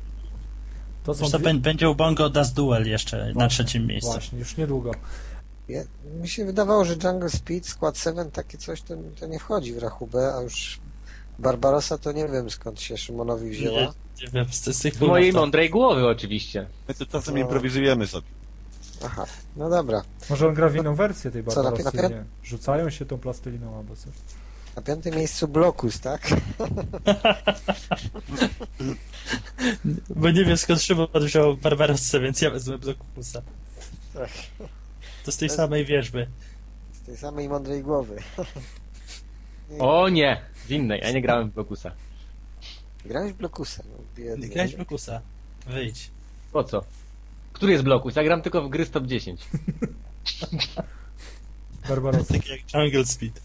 To są wiesz co, dwie... bę- będzie Ubongo Das Duel jeszcze na trzecim miejscu. Właśnie, już niedługo. Ja, mi się wydawało, że Jungle Speed, Squad siedem, takie coś, to, to nie wchodzi w rachubę, a już Barbarossa to nie wiem, skąd się Szymonowi wzięła. Nie, nie wiem, z, z tych Z mojej filmów to- mądrej głowy oczywiście. My to czasem No. improwizujemy sobie. Aha, no dobra. Może on gra w inną wersję tej Co, na Barbarossy, pi- na nie? Rzucają się tą plasteliną albo coś. Na piątym miejscu Blokus, tak? Bo nie wiem, skąd Szymon wziął Barbarossę, więc ja wezmę Blokusa. Tak. To z tej samej wierzby. Z tej samej mądrej głowy. Nie, O nie! Z innej, ja nie grałem w Blokusa. Grałeś w Blokusa, no biedny. Grać Blokusa. Wyjdź. Po co? Który jest Blokus? Ja gram tylko w gry z top dziesięć. Barbarossa. Tak jak Jungle Speed.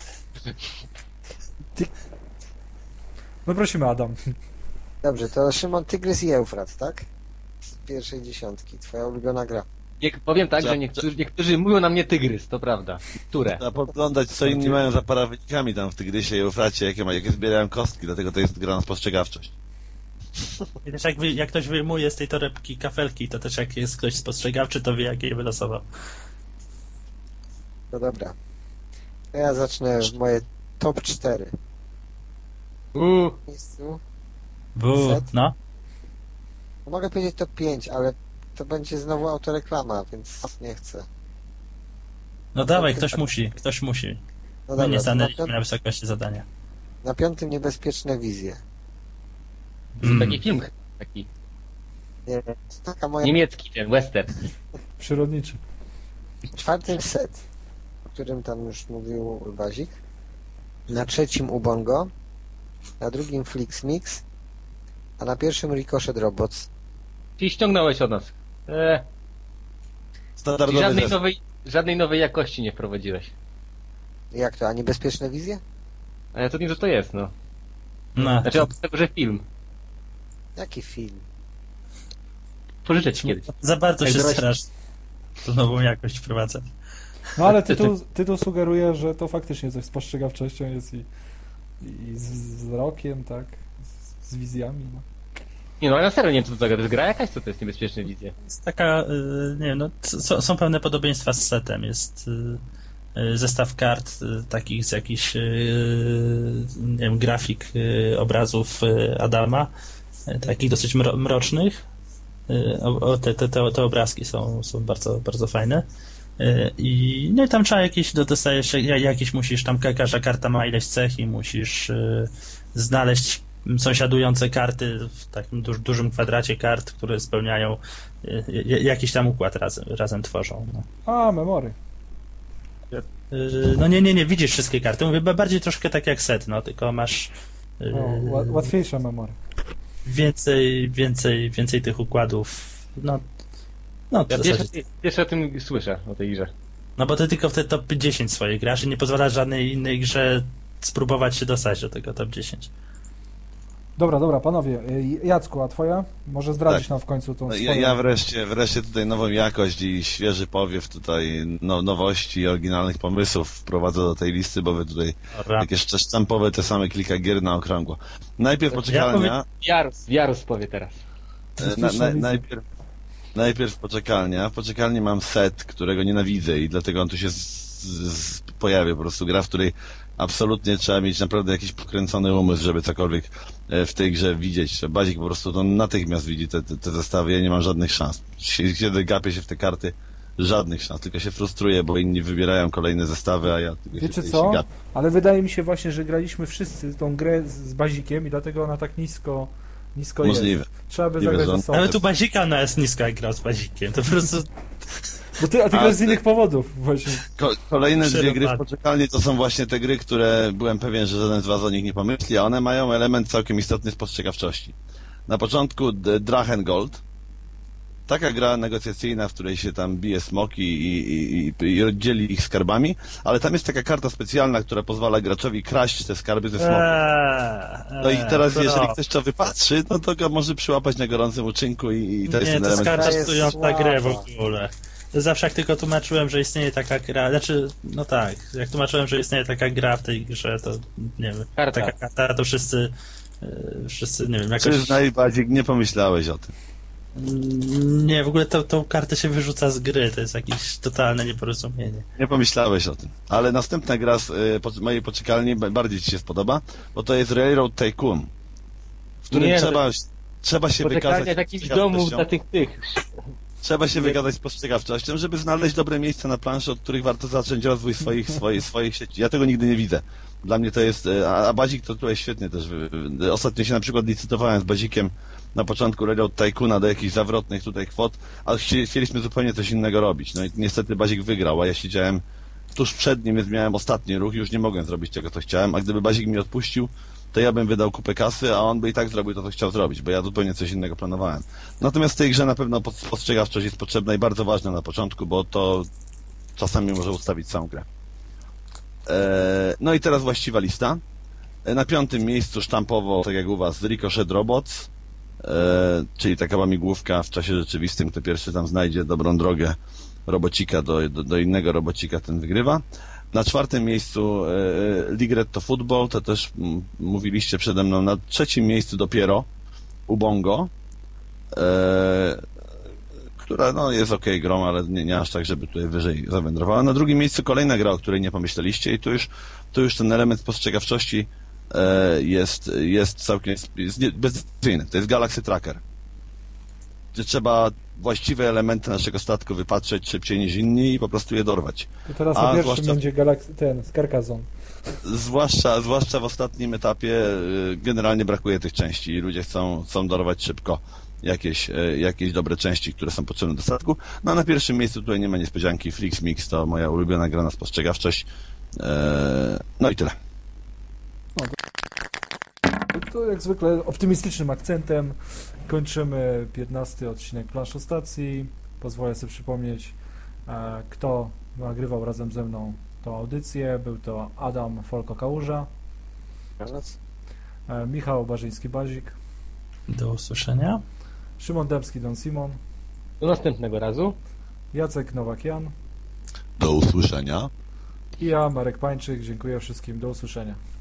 No prosimy, Adam. Dobrze, to Szymon, Tygrys i Eufrat, tak? Z pierwszej dziesiątki, twoja ulubiona gra. Nie, powiem tak, Za- że niektórzy, niektórzy mówią na mnie tygrys, to prawda. Które? Trzeba podglądać, co inni mają za parawynikami tam w Tygrysie i Eufracie, jakie, ma, jakie zbierają kostki, dlatego to jest gra na spostrzegawczość. I też jak, wy, jak ktoś wyjmuje z tej torebki kafelki, to też jak jest ktoś spostrzegawczy, to wie, jakie je wylosował. No dobra. To ja zacznę w moje top cztery. Uuu, W miejscu. Bu, Set? no. No mogę powiedzieć top pięć, ale to będzie znowu autoreklama, więc nie chcę. No dawaj, ktoś musi, ktoś musi. No My dobra, nie to na, stanęliśmy pią- na wysokości zadania. na piątym niebezpieczne wizje. Mm. taki film, taki Nie, to taka moja... niemiecki ten, western. Przyrodniczy. Czwartym set, o którym tam już mówił Bazik. Na trzecim Ubongo. Na drugim Flix Mix. A na pierwszym Ricochet Robots. Czyli ściągnąłeś od nas. Eee, czyli Standardowy żadnej zestaw. nowej, żadnej nowej jakości nie wprowadziłeś. Jak to? A niebezpieczne wizje? A ja to nie, że to jest, no. No, Znaczy oprócz tego, że film. Jaki film? Pożyczę ci kiedyś. za bardzo Jak się dorośli. starasz tu nową jakość wprowadzać. No ale tytuł, tytuł sugeruje, że to faktycznie coś z postrzegawczością jest i, i z z wzrokiem, tak? Z, z wizjami, no. Nie no, ale na serio nie wiem co to za gra. To jest gra jakaś, co to jest niebezpieczne wizje? Jest taka, y, nie wiem, no, c- są pewne podobieństwa z setem. Jest y, y, zestaw kart y, takich z jakichś, y, nie wiem, grafik y, obrazów y, Adama, y, takich dosyć mro- mrocznych. Y, o, o, te, te, te, te obrazki są, są bardzo, bardzo fajne. Y, I no i tam trzeba jakieś, do- dostajesz, ja- jakieś musisz, tam ka- każda karta ma ileś cech i musisz y, znaleźć sąsiadujące karty w takim duż, dużym kwadracie kart, które spełniają y, y, jakiś tam układ razem, razem tworzą. No. A, memory. Y, no nie, nie, nie, widzisz wszystkie karty. Mówię, ba- bardziej troszkę tak jak set, no, tylko masz y, O, ła- łatwiejsze memory. więcej, więcej, więcej tych układów. No, no, w Ja zasadzie, pierwszy, pierwszy o tym słyszę, o tej grze. no bo ty tylko w te top dziesięć swoich grasz i nie pozwalasz żadnej innej grze spróbować się dostać do tego top dziesięć. Dobra, dobra, panowie. Y, Jacku, a twoja? Może zdradzić Tak. nam w końcu tą No, swoją... ja, ja wreszcie, wreszcie tutaj nową jakość i świeży powiew tutaj no, nowości i oryginalnych pomysłów wprowadzę do tej listy, bo wy tutaj Dobra. takie szczęśliwe te same kilka gier na okrągło. Najpierw poczekalnia, Jarus, Jarus powie teraz. e, na, na, najpierw, najpierw poczekalnia. W poczekalni mam set, którego nienawidzę i dlatego on tu się z, z, pojawia. Po prostu gra, w której absolutnie trzeba mieć naprawdę jakiś pokręcony umysł, żeby cokolwiek e, w tej grze widzieć. Bazik po prostu to natychmiast widzi te, te, te zestawy, ja nie mam żadnych szans. Kiedy gapię się w te karty, żadnych szans, tylko się frustruję, bo inni wybierają kolejne zestawy, a ja tylko się, Wiecie tutaj co? się gapię. Ale wydaje mi się właśnie, że graliśmy wszyscy tą grę z, z Bazikiem i dlatego ona tak nisko, nisko Możliwe. jest. Trzeba by Możliwe, zagrać że on- ze sobą. Ale tu Bazika ona jest niska jak grał z Bazikiem. To po prostu Bo ty, a ty A, grasz z ty- innych powodów właśnie. Ko- kolejne dwie gry w Przerywany. poczekalni to są właśnie te gry, które byłem pewien, że żaden z was o nich nie pomyśli, a one mają element całkiem istotny spostrzegawczości. Na początku D- Drachengold. Taka gra negocjacyjna, w której się tam bije smoki i, i, i, i dzieli ich skarbami, ale tam jest taka karta specjalna, która pozwala graczowi kraść te skarby ze smoków. Eee, No i teraz, eee, jeżeli pro. ktoś to wypatrzy, no to go może przyłapać na gorącym uczynku i, i to jest Nie, ten to jest element. karta To jest psująca grę w słaba. ogóle. Zawsze jak tylko tłumaczyłem, że istnieje taka gra, znaczy, no tak, jak tłumaczyłem, że istnieje taka gra w tej grze, to nie wiem, Karta. taka karta, to wszyscy, e, wszyscy, nie wiem, jakoś... Przyznaj, Badzik, nie pomyślałeś o tym. Mm, Nie, w ogóle tą, tą kartę się wyrzuca z gry, to jest jakieś totalne nieporozumienie. Nie pomyślałeś o tym. Ale następna gra z y, po, mojej poczekalni b- bardziej ci się spodoba, bo to jest Railroad Tycoon, w którym Nie, no trzeba, trzeba się wykazać Poczekalnia takich domów spostrzegawczością. dla tych tych. Trzeba się wykazać spostrzegawczością, żeby znaleźć dobre miejsca na planszy, od których warto zacząć rozwój swoich, swoich, swoich sieci. Ja tego nigdy nie widzę. Dla mnie to jest... y, A, a Bazik to tutaj świetnie też... wy- wy- Ostatnio się na przykład licytowałem z Bazikiem na początku Railroad Tycoona do jakichś zawrotnych tutaj kwot, a chci- chcieliśmy zupełnie coś innego robić. No i niestety Bazik wygrał, a ja siedziałem tuż przed nim, więc miałem ostatni ruch i już nie mogłem zrobić tego, co chciałem, a gdyby Bazik mi odpuścił, to ja bym wydał kupę kasy, a on by i tak zrobił to, co chciał zrobić, bo ja zupełnie coś innego planowałem. Natomiast w tej grze na pewno pod- spostrzegawczość jest potrzebna i bardzo ważna na początku, bo to czasami może ustawić całą grę. Eee, no i teraz właściwa lista. E, Na piątym miejscu sztampowo, tak jak u was, Ricochet Robots, e, czyli taka łamigłówka w czasie rzeczywistym, kto pierwszy tam znajdzie dobrą drogę robocika do, do, do innego robocika, ten wygrywa. Na czwartym miejscu e, Ligretto Football, to też m, mówiliście przede mną. Na trzecim miejscu dopiero Ubongo, e, która no, jest okej grą, ale nie, nie aż tak, żeby tutaj wyżej zawędrowała. Na drugim miejscu kolejna gra, o której nie pomyśleliście i tu już, tu już ten element spostrzegawczości e, jest, jest całkiem jest nie- bezdyskusyjny. To jest Galaxy Tracker, gdzie trzeba właściwe elementy naszego statku wypatrzeć szybciej niż inni i po prostu je dorwać. To teraz A, na pierwszym zwłaszcza- będzie Galaxy, ten, Skarkazon. Zwłaszcza, zwłaszcza w ostatnim etapie y, generalnie brakuje tych części i ludzie chcą, chcą dorwać szybko jakieś, y, jakieś dobre części, które są potrzebne do statku. No a na pierwszym miejscu tutaj nie ma niespodzianki. Flix Mix to moja ulubiona gra na spostrzegawczość. E, No i tyle. To jak zwykle optymistycznym akcentem kończymy piętnasty odcinek Planszostacji. Pozwolę sobie przypomnieć, e, kto nagrywał razem ze mną tą audycję. Był to Adam Folko-Kałuża, Teraz? e, Michał Barzyński-Bazik, Do usłyszenia. Szymon Dębski, Don Simon, Do następnego razu. Jacek Nowak-Jan Do usłyszenia. i ja, Marek Pańczyk. Dziękuję wszystkim. Do usłyszenia.